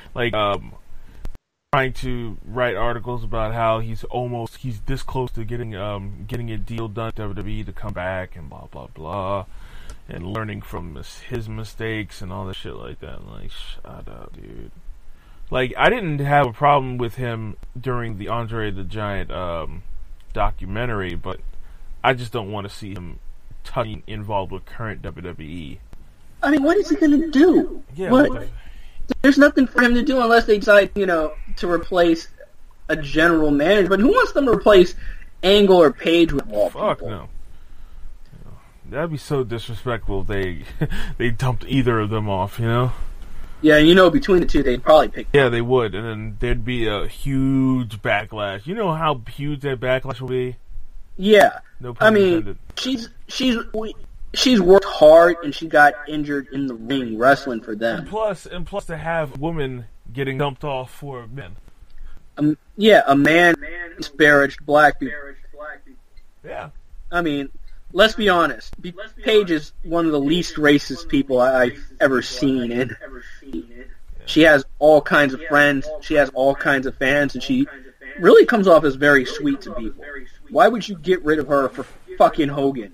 trying to write articles about how he's this close to getting a deal done at WWE to come back and blah blah blah, and learning from his mistakes and all that shit like that. I'm like, shut up, dude. Like, I didn't have a problem with him during the Andre the Giant documentary, but I just don't want to see him involved with current WWE. I mean, what is he going to do? Yeah, there's nothing for him to do unless they decide, to replace a general manager. But who wants them to replace Angle or Page with all Fuck people? No. That'd be so disrespectful if they dumped either of them off, Yeah, between the two, they'd probably pick. Yeah, they would, and then there'd be a huge backlash. You know how huge that backlash will be? Yeah. No pun intended. She's worked hard, and she got injured in the ring wrestling for them. And plus to have women getting dumped off for men. A man disparaged black people. Yeah. I mean, let's be honest. Paige is one of the least racist people I've ever seen, and she has all kinds of friends, she has all kinds of fans, and she really comes off as very sweet to people. Why would you get rid of her for fucking Hogan?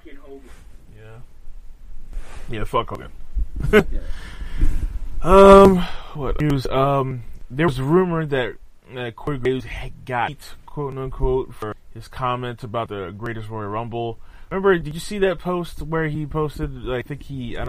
Yeah, fuck Hogan. What news? There was a rumor that Corey Graves got, quote unquote, for his comments about the Greatest Royal Rumble. Remember, did you see that post where he posted, I think he took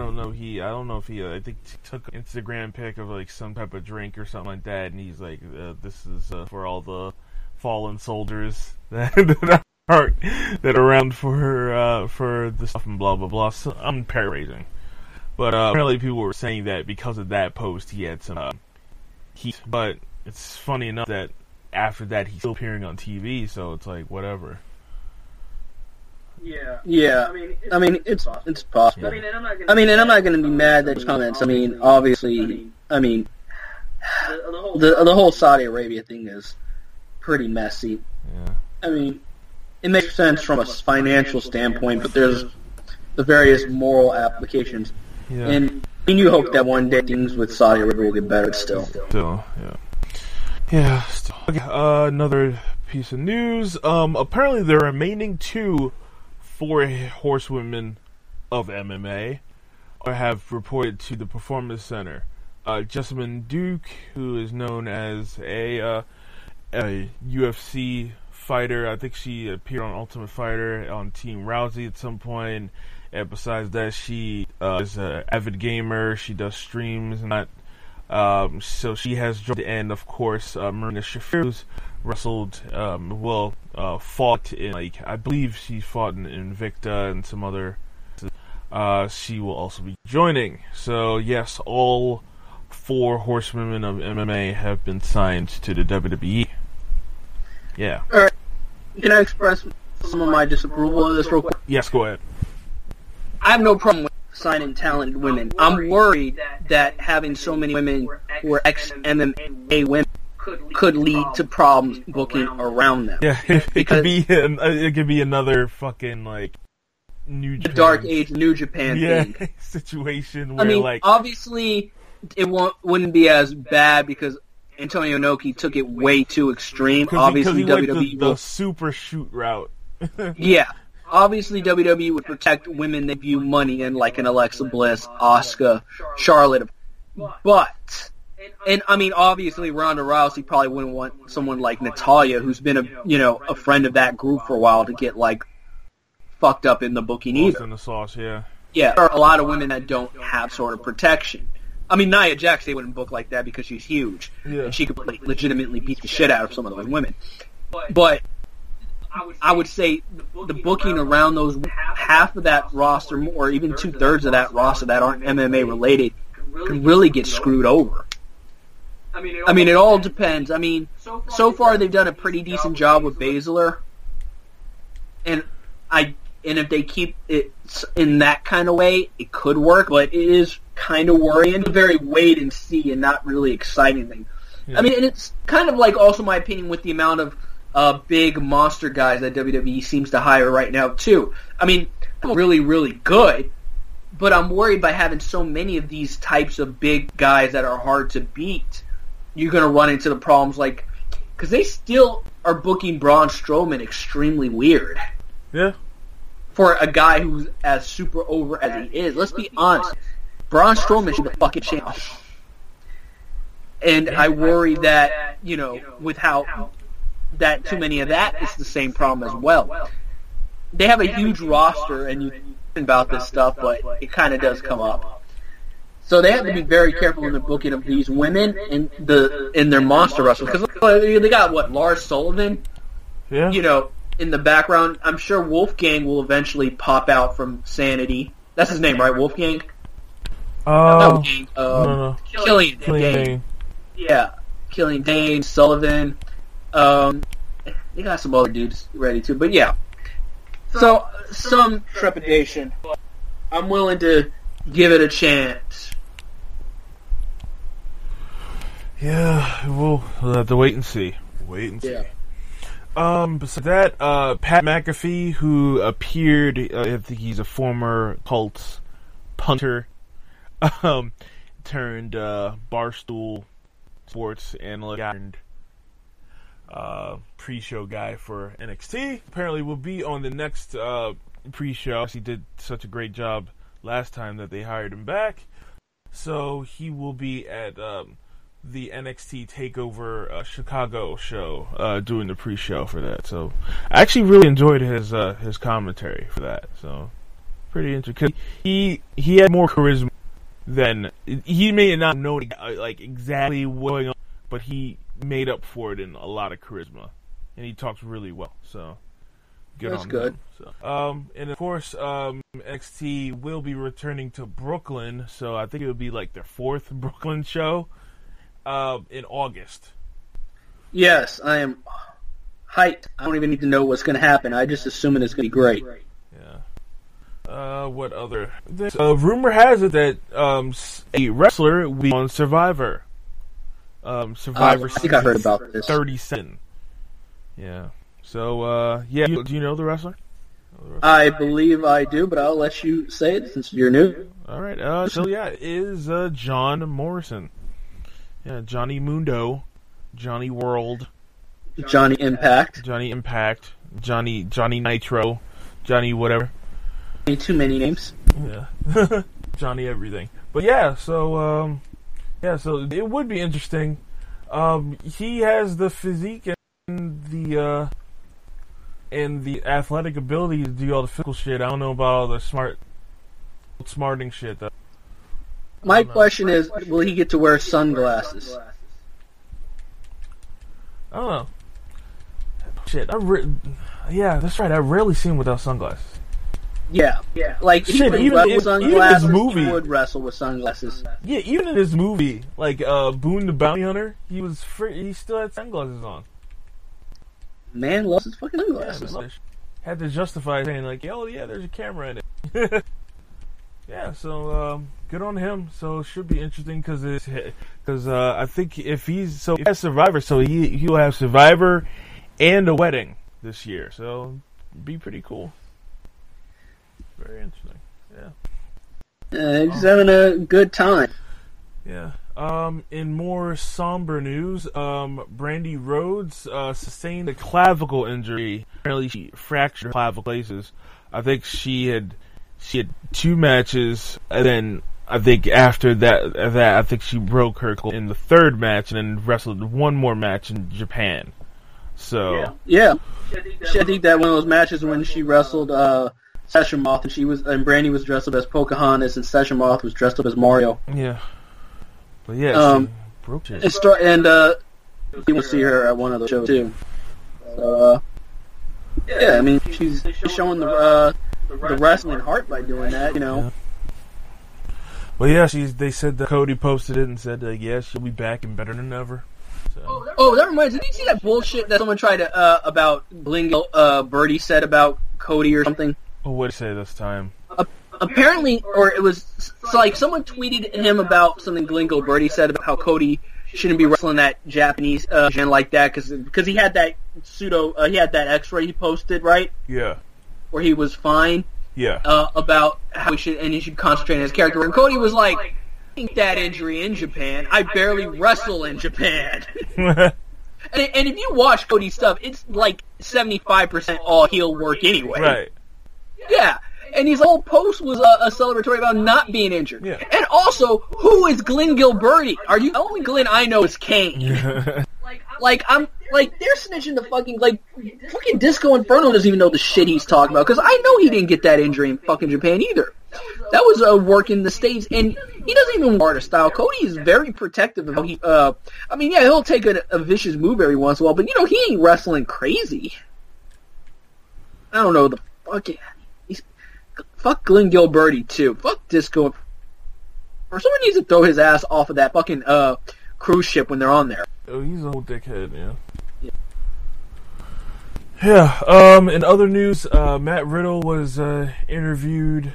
an Instagram pic of, some type of drink or something like that, and he's like, this is for all the fallen soldiers that are around for the stuff and blah, blah, blah. So, I'm paraphrasing. But apparently people were saying that because of that post, he had some heat. But it's funny enough that after that, he's still appearing on TV, so it's like, whatever. Yeah. I mean, it's possible. I mean, and I'm not going to be mad at comments. I mean, obviously, the whole Saudi Arabia thing is pretty messy. Yeah. I mean, it makes sense from a financial standpoint, but there's the various moral applications. Yeah. And you hope that one day things with Saudi Arabia will get better still. Still, yeah. Yeah, still. Okay, another piece of news. Apparently the remaining 4 horsewomen of MMA have reported to the Performance Center. Jessamyn Duke, who is known as a UFC fighter. I think she appeared on Ultimate Fighter on Team Rousey at some point. And besides that, she is an avid gamer. She does streams and that. So she has joined, and of course, Marina Shafir, who's wrestled, fought in, I believe she fought in Invicta and some other. she will also be joining. So yes, all 4 horsewomen of MMA have been signed to the WWE. Yeah. Alright, can I express some of my disapproval of this real quick? Yes, go ahead. I have no problem with signing talented women. I'm worried that having so many women who are ex-MMA women could lead to problems booking around them. Yeah, it could be another fucking like New Japan, Dark Age New Japan thing. Situation where obviously it wouldn't be as bad because Antonio Inoki took it way too extreme. Obviously, because he WWE the super shoot route. Yeah. Obviously, WWE would protect women that view money in, like an Alexa Bliss, Asuka, Charlotte. But, and I mean, obviously, Ronda Rousey probably wouldn't want someone like Natalya, who's been a friend of that group for a while, to get like fucked up in the booking either. In the sauce, yeah. Yeah, there are a lot of women that don't have sort of protection. I mean, Nia Jax, they wouldn't book like that because she's huge, and she could legitimately beat the shit out of some of those women. But I would say the booking around those half of that roster, or even 2/3 of that roster that aren't MMA related, could really get screwed over. I mean, it all depends. I mean, so far they've done a pretty decent job with Baszler, and if they keep it in that kind of way, it could work. But it is kind of worrying. It's a very wait and see and not really exciting thing. Yeah. I mean, and it's kind of like also my opinion with the amount of big monster guys that WWE seems to hire right now, too. I mean, really, really good, but I'm worried by having so many of these types of big guys that are hard to beat, you're going to run into the problems like, because they still are booking Braun Strowman extremely weird. Yeah. For a guy who's as super over as he is. Let's be honest. Braun Strowman should be the fucking champ. And I worry that, with how that too many of that is the same problem as well. They have a huge roster, and you think about this stuff, but it kind of does come up. So they have to be very careful in the booking of these women in their monster wrestlers. Because they got, Lars Sullivan? Yeah. In the background. I'm sure Wolfgang will eventually pop out from Sanity. That's his name, right? Wolfgang? No. Killian Dane. Yeah. Killian Dane, Sullivan. They got some other dudes ready too, but yeah. So, some trepidation. I'm willing to give it a chance. Yeah, we'll have to wait and see. Yeah. Besides that, Pat McAfee, who appeared, I think he's a former Colts punter, turned Barstool Sports analyst and pre-show guy for NXT. Apparently will be on the next pre-show. He did such a great job last time that they hired him back. So he will be at the NXT TakeOver Chicago show doing the pre-show for that. So I actually really enjoyed his commentary for that. So pretty interesting. He had more charisma than he may not know like exactly what's going on, but he made up for it in a lot of charisma, and he talks really well. So that's good. So, and of course, NXT will be returning to Brooklyn. So I think it would be like their 4th Brooklyn show in August. Yes, I am hyped. I don't even need to know what's going to happen. I just assume it's going to be great. Yeah. What other? Rumor has it that a wrestler will be on Survivor. Survivor. I think I heard about this. 37. Yeah. So, yeah. Do you know the wrestler? I believe I do, but I'll let you say it since you're new. All right. So yeah, it is John Morrison. Yeah, Johnny Mundo, Johnny World, Johnny Impact, Johnny Nitro, Johnny whatever. Too many names. Yeah, Johnny everything. But yeah, so so it would be interesting. He has the physique and the athletic ability to do all the physical shit. I don't know about all the smarting shit though. My question is, will he get to wear sunglasses? I don't know. Shit, yeah, that's right. I rarely see him without sunglasses. Yeah. Like, he Shit, would even wrestle in- with sunglasses. even his movie- He would wrestle with sunglasses. Yeah, even in his movie, like Boone the Bounty Hunter, he still had sunglasses on. Man loves his fucking sunglasses. Had to justify saying like, "Oh yeah, there's a camera in it." Yeah, so good on him. So it should be interesting because I think if he has Survivor, so he'll have Survivor and a wedding this year. So it'd be pretty cool. Very interesting. Yeah. He's having a good time. Yeah. In more somber news, Brandy Rhodes sustained a clavicle injury. Apparently, she fractured her clavicle places. I think she had 2 matches, and then I think after that I think she broke her in the 3rd match, and then wrestled one more match in Japan. So yeah. I think that one of those matches when she wrestled Session Moth, and Brandy was dressed up as Pocahontas, and Session Moth was dressed up as Mario. Yeah. But yeah, she broke it. You will see her at one of those shows too. So, yeah, I mean, she's showing the wrestling heart by doing that, you know. Yeah. Well, yeah, they said that Cody posted it and said, yeah, she'll be back and better than ever. So. Oh, that reminds me. Did you see that bullshit that someone tried to about Glingle Birdie said about Cody or something? Oh, what did he say this time? Apparently, or it was like someone tweeted him about something Glingo Birdie said about how Cody shouldn't be wrestling that Japanese and like that because he had that he had that X-ray he posted, right? Yeah. Where he was fine. Yeah. About how he should concentrate on his character. And Cody was like, I think that injury in Japan. I barely wrestle in Japan. And if you watch Cody's stuff, it's like 75% all heel work anyway. Right. Yeah. And his whole post was a celebratory about not being injured. Yeah. And also, who is Glenn Gilberti? The only Glenn I know is Kane. they're snitching the fucking Disco Inferno doesn't even know the shit he's talking about, because I know he didn't get that injury in fucking Japan either. That was a work in the States, and he doesn't even wear the style. Cody is very protective of how he, he'll take a vicious move every once in a while, but he ain't wrestling crazy. I don't know, fuck Glenn Gilberti too. Fuck Disco. Or someone needs to throw his ass off of that fucking cruise ship when they're on there. Oh, he's a whole dickhead, yeah. Yeah. In other news, Matt Riddle was interviewed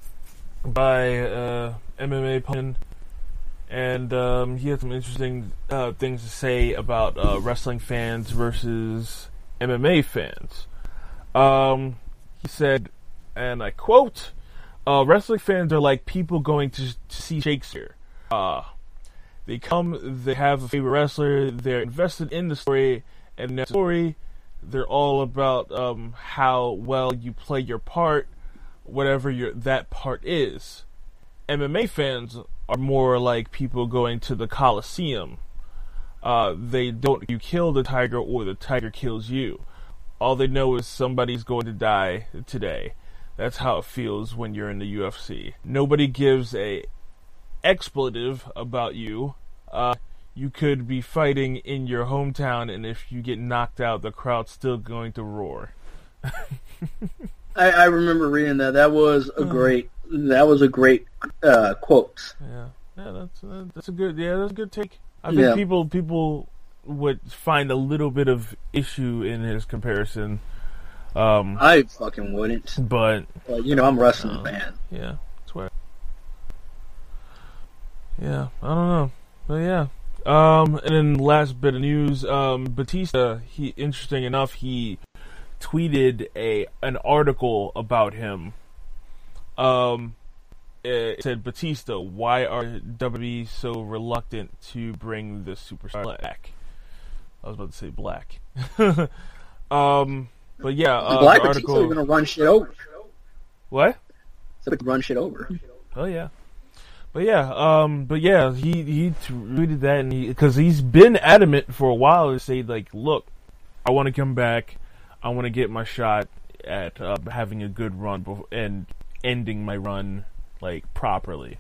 by MMA Pundit, and he had some interesting things to say about wrestling fans versus MMA fans. He said, and I quote, wrestling fans are like people going to see Shakespeare. They come, they have a favorite wrestler, they're invested in the story, and in that story, they're all about how well you play your part, whatever that part is. MMA fans are more like people going to the Coliseum. You kill the tiger or the tiger kills you. All they know is somebody's going to die today. That's how it feels when you're in the UFC. Nobody gives a expletive about you. You could be fighting in your hometown, and if you get knocked out, the crowd's still going to roar. I remember reading that. That was a great quote. Yeah, that's a good take. I think people would find a little bit of issue in his comparison. I fucking wouldn't. But I'm a wrestling fan. Yeah, that's why. Yeah, I don't know, but yeah. And then last bit of news, Batista. Interesting enough, he tweeted an article about him. It said, Batista, why are WWE so reluctant to bring the superstar back? I was about to say black. But yeah, Black the Batista article. are gonna run shit over. What? So run shit over. Oh yeah. But yeah, he tweeted that, and because he's been adamant for a while to say like, look, I want to come back, I want to get my shot at having a good run and ending my run like properly.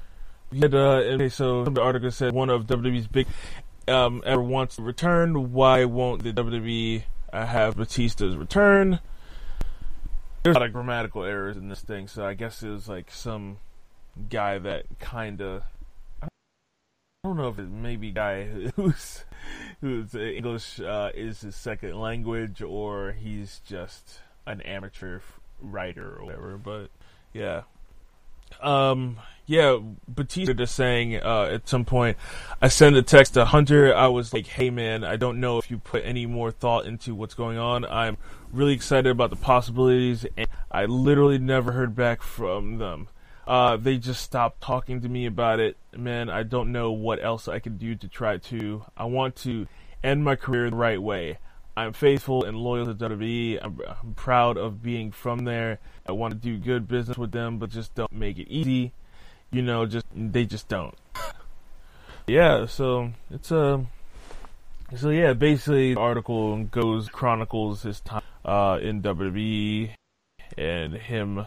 So the article said one of WWE's big ever wants to return. Why won't the WWE have Batista's return? there's a lot of grammatical errors in this thing, so I guess it was like some guy that kind of, I don't know if it maybe a guy who's English is his second language, or he's just an amateur writer or whatever. But yeah, Batista just saying at some point, I sent a text to Hunter. I was like, hey man, I don't know if you put any more thought into what's going on. I'm really excited about the possibilities, and I literally never heard back from them. They just stopped talking to me about it. Man, I don't know what else I can do to try to. I want to end my career the right way. I'm faithful and loyal to WWE. I'm proud of being from there. I want to do good business with them, but just don't make it easy. You know, they just don't. Yeah, so it's basically the article chronicles his time in WWE and him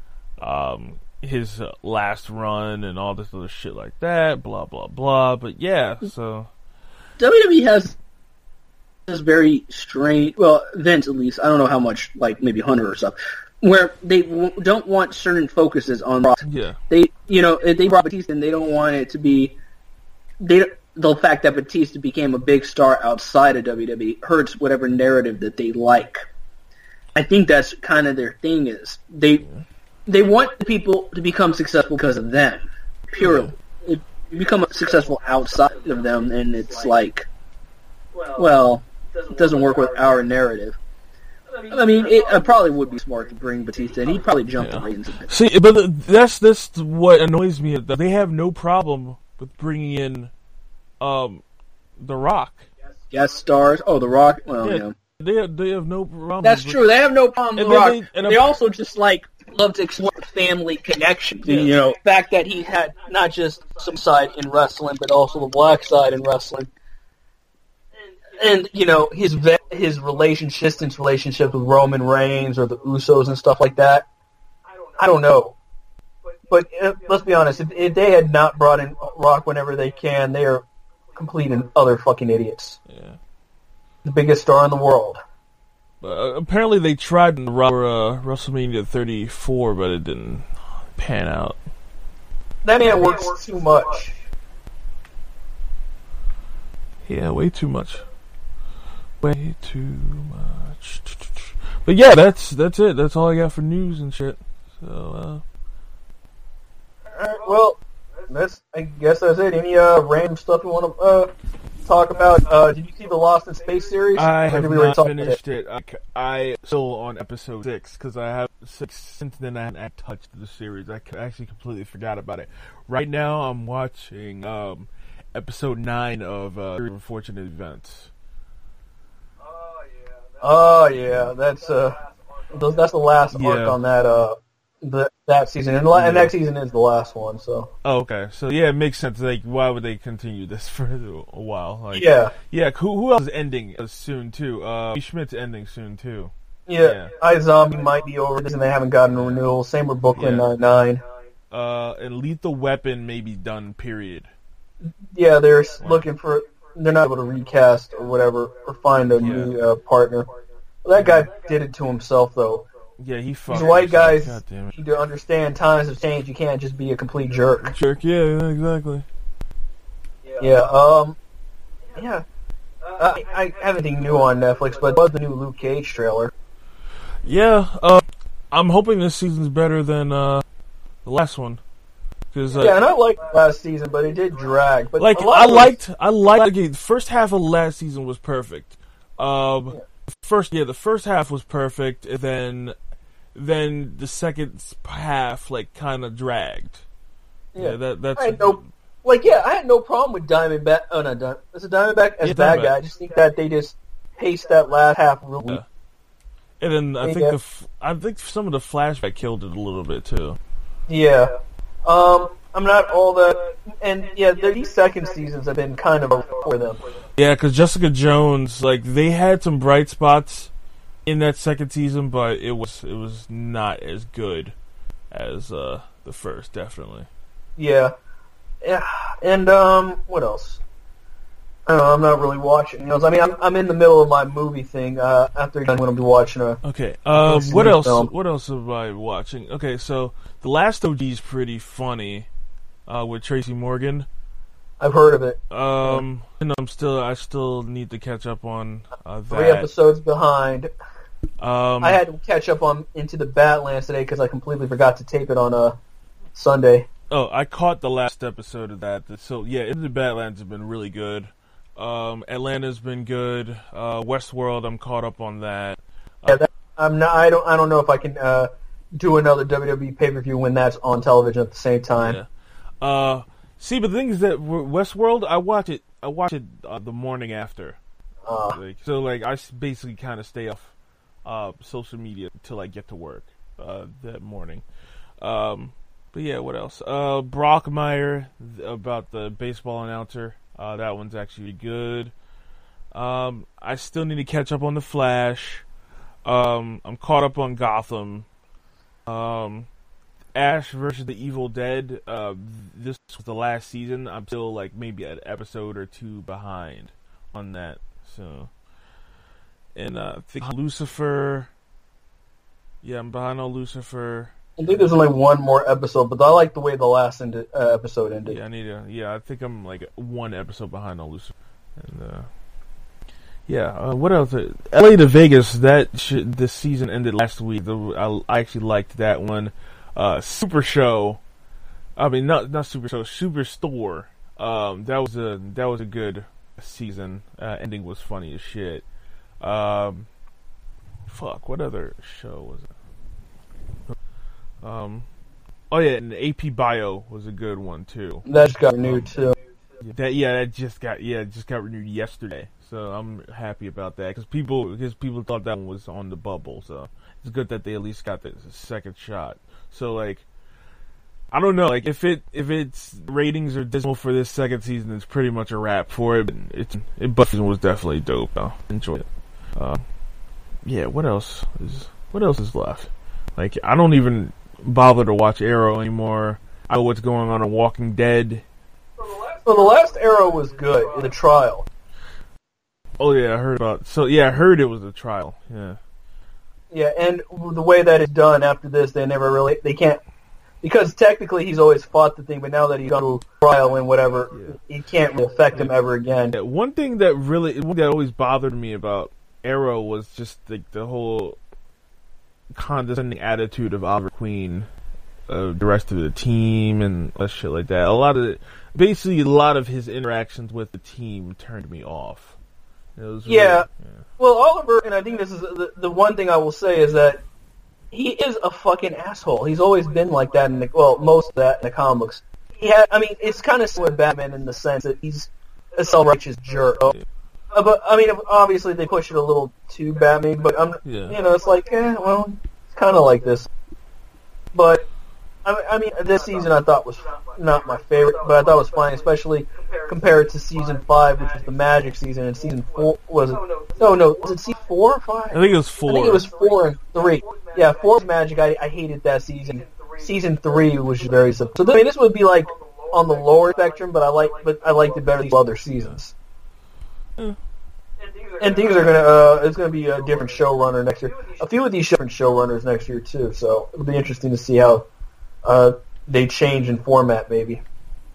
his last run and all this other shit like that, blah blah blah. But yeah, so WWE has this very strange. Well, Vince at least. I don't know how much, like maybe Hunter or stuff, where they don't want certain focuses on Raw. Yeah, they brought Batista, and they don't want it to be the fact that Batista became a big star outside of WWE hurts whatever narrative that they like. I think that's kind of their thing is they want the people to become successful because of them, purely. If you become successful outside of them, and it's like, well, it doesn't work with our narrative. I mean, it probably would be smart to bring Batista, and he'd probably jump the ratings a bit. See, but that's what annoys me. They have no problem with bringing in The Rock. Guest stars. Oh, The Rock. Well, yeah. They have no problem. That's true. They have no problem with The Rock. They also just love to explore the family connection. Yeah. You know, the fact that he had not just some side in wrestling, but also the black side in wrestling. And you know, his distant relationship with Roman Reigns or the Usos and stuff like that. I don't know. But let's be honest, if they had not brought in Rock whenever they can, they are complete and utter fucking idiots. Yeah. The biggest star in the world. Apparently they tried in WrestleMania 34, but it didn't pan out. That man works too much. Yeah, way too much. Way too much. But yeah, that's it. That's all I got for news and shit. So, Alright, well, I guess that's it. Any random stuff you want to talk about? Did you see the Lost in Space series? I have not finished it. I still on episode 6 because I have 6 since then. I haven't touched the series. I actually completely forgot about it. Right now, I'm watching episode 9 of Unfortunate Events. Oh yeah, that's the last arc on that season, and next season is the last one. So. Oh, okay. So yeah, it makes sense. Like, why would they continue this for a while? Like, yeah. Who else is ending soon too? Schmidt's ending soon too. Yeah. iZombie might be over this, and they haven't gotten a renewal. Same with Brooklyn Nine-Nine. And Lethal Weapon may be done. Period. Yeah, they're looking for. They're not able to recast or whatever or find a new partner. Well, that guy did it to himself, though. Yeah, he fucked. These white guys need to understand times have changed. You can't just be a complete jerk. Yeah, exactly. Yeah, I have anything new on Netflix, but it was the new Luke Cage trailer. Yeah, I'm hoping this season's better than the last one. And I liked last season, but it did drag. But I liked the first half of last season was perfect. The first half was perfect, and then the second half kind of dragged. Yeah, that's. I had no problem with Diamondback. Oh no, is it Diamondback as bad guy? I just think that they just paced that last half real weak. And then I think some of the flashback killed it a little bit too. Yeah. I'm not all that, and these second seasons have been kind of for them. Yeah, because Jessica Jones, they had some bright spots in that second season, but it was not as good as the first, definitely. Yeah, and what else? I don't know, I'm not really watching. I mean, I'm in the middle of my movie thing. After I'm going to be watching a. Okay. Bruce What Lee else? film. What else am I watching? Okay, so The Last OG is pretty funny, with Tracy Morgan. I've heard of it. And I still need to catch up on that. 3 episodes behind. Um, I had to catch up on Into the Badlands today because I completely forgot to tape it on Sunday. Oh, I caught the last episode of that. So yeah, Into the Badlands has been really good. Atlanta's been good. Westworld, I'm caught up on that. Yeah, I'm not. I don't know if I can do another WWE pay-per-view when that's on television at the same time. Yeah. See, but the thing is that Westworld, I watch it the morning after. So I basically kind of stay off social media until I get to work that morning. But yeah, what else? Brockmire, about the baseball announcer. That one's actually good. I still need to catch up on The Flash. I'm caught up on Gotham. Ash versus the Evil Dead. This was the last season. I'm still maybe an episode or 2 behind on that. So, and I think Lucifer. Yeah, I'm behind on Lucifer. I think there's only one more episode, but I like the way the last episode ended. Yeah, I need to. Yeah, I think I'm 1 episode behind on Lucifer. And what else? LA to Vegas. This season ended last week. I actually liked that one. Super Show. I mean, not Super Show. Superstore. That was a good season. Ending was funny as shit. What other show was it? Oh yeah, and AP Bio was a good one too. That just got renewed too. That just got renewed yesterday. So I'm happy about that because people thought that one was on the bubble. So it's good that they at least got the second shot. So I don't know, if its ratings are dismal for this second season, it's pretty much a wrap for it. But season was definitely dope. I enjoyed it. Yeah, what else is left? I don't even bother to watch Arrow anymore. I know what's going on in Walking Dead. Well, the last Arrow was good. The trial. Oh yeah, I heard about. So yeah, I heard it was a trial. Yeah. Yeah, and the way that it's done after this, they can't, because technically he's always fought the thing, but now that he's gone to trial and whatever, it can't really affect him ever again. Yeah, one thing that always bothered me about Arrow was just the whole condescending attitude of Oliver Queen, the rest of the team, and shit like that. A lot of his interactions with the team turned me off. Well, Oliver, and I think this is the one thing I will say is that he is a fucking asshole. He's always been like that most of that in the comics. It's kind of similar to Batman in the sense that he's a self-righteous jerk. But obviously they push it a little too Batman. But it's it's kind of like this. But this season I thought was not my favorite, but I thought it was fine, especially compared to season 5, which was the Magic season, and season 4 was it? No, was it season 4 or 5? I think it was 4. I think it was 4 and 3. Yeah, 4 was Magic. I hated that season. Season 3 was very simple. So this would be on the lower spectrum, but I liked it better than other seasons. And things are it's gonna be a different showrunner next year. A few of these different showrunners next year too. So it'll be interesting to see how they change in format, maybe.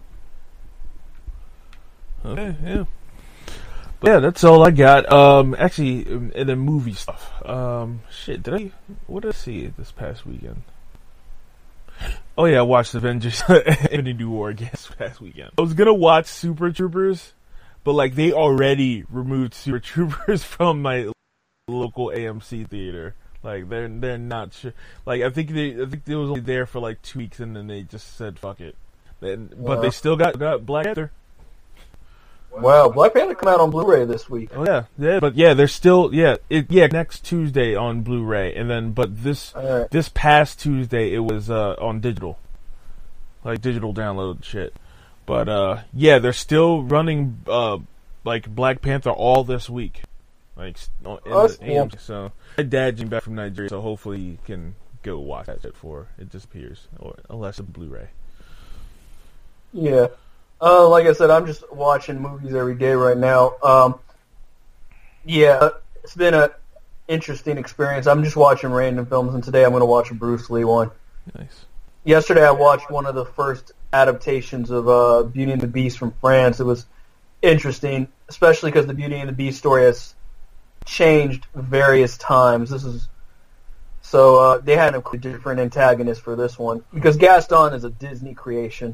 Okay, yeah. But yeah, that's all I got. Actually, in the movie stuff. What did I see this past weekend? Oh yeah, I watched Avengers Infinity War this past weekend. I was gonna watch Super Troopers, but they already removed Super Troopers from my local AMC theater. They're not sure. I think it was only there for 2 weeks, and then they just said fuck it. But they still got Black Panther. Wow, Black Panther come out on Blu-ray this week. Oh yeah, but yeah, they're still next Tuesday on Blu-ray, and then this past Tuesday it was on digital, digital download shit. But they're still running Black Panther all this week. Cool. So my dad came back from Nigeria, so hopefully he can go watch that shit before it disappears, or unless it's Blu-ray. Yeah. Like I said, I'm just watching movies every day right now. Yeah, it's been an interesting experience. I'm just watching random films, and today I'm going to watch a Bruce Lee one. Nice. Yesterday I watched one of the first adaptations of Beauty and the Beast from France. It was interesting, especially because the Beauty and the Beast story has changed various times. So they had a different antagonist for this one because Gaston is a Disney creation.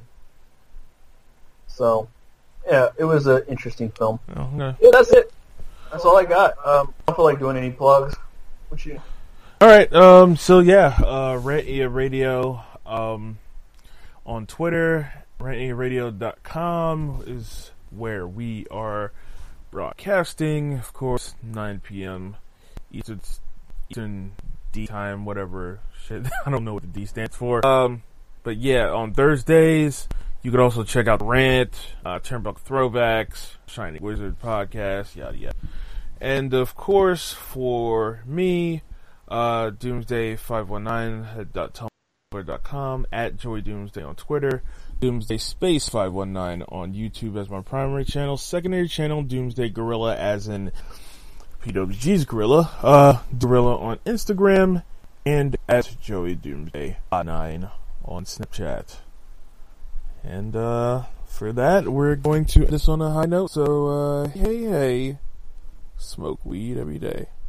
So, yeah, it was an interesting film. Okay. Yeah, that's it. That's all I got. I don't feel like doing any plugs. What you? All right. So yeah, Rant Ear Radio on Twitter. RantEarRadio.com is where we are broadcasting. Of course, 9 p.m. Eastern D time, whatever shit. I don't know what the D stands for. But yeah, on Thursdays. You can also check out Rant, Turnbuckle Throwbacks, Shining Wizard Podcast, yada yada. And of course, for me, Doomsday519.tumblr.com, at Joey Doomsday on Twitter, Doomsday Space 519 on YouTube as my primary channel, secondary channel, Doomsday Gorilla as in PWG's Gorilla, Gorilla on Instagram, and at Joey Doomsday 9 on Snapchat. And for that, we're going to end this on a high note. So, hey, smoke weed every day.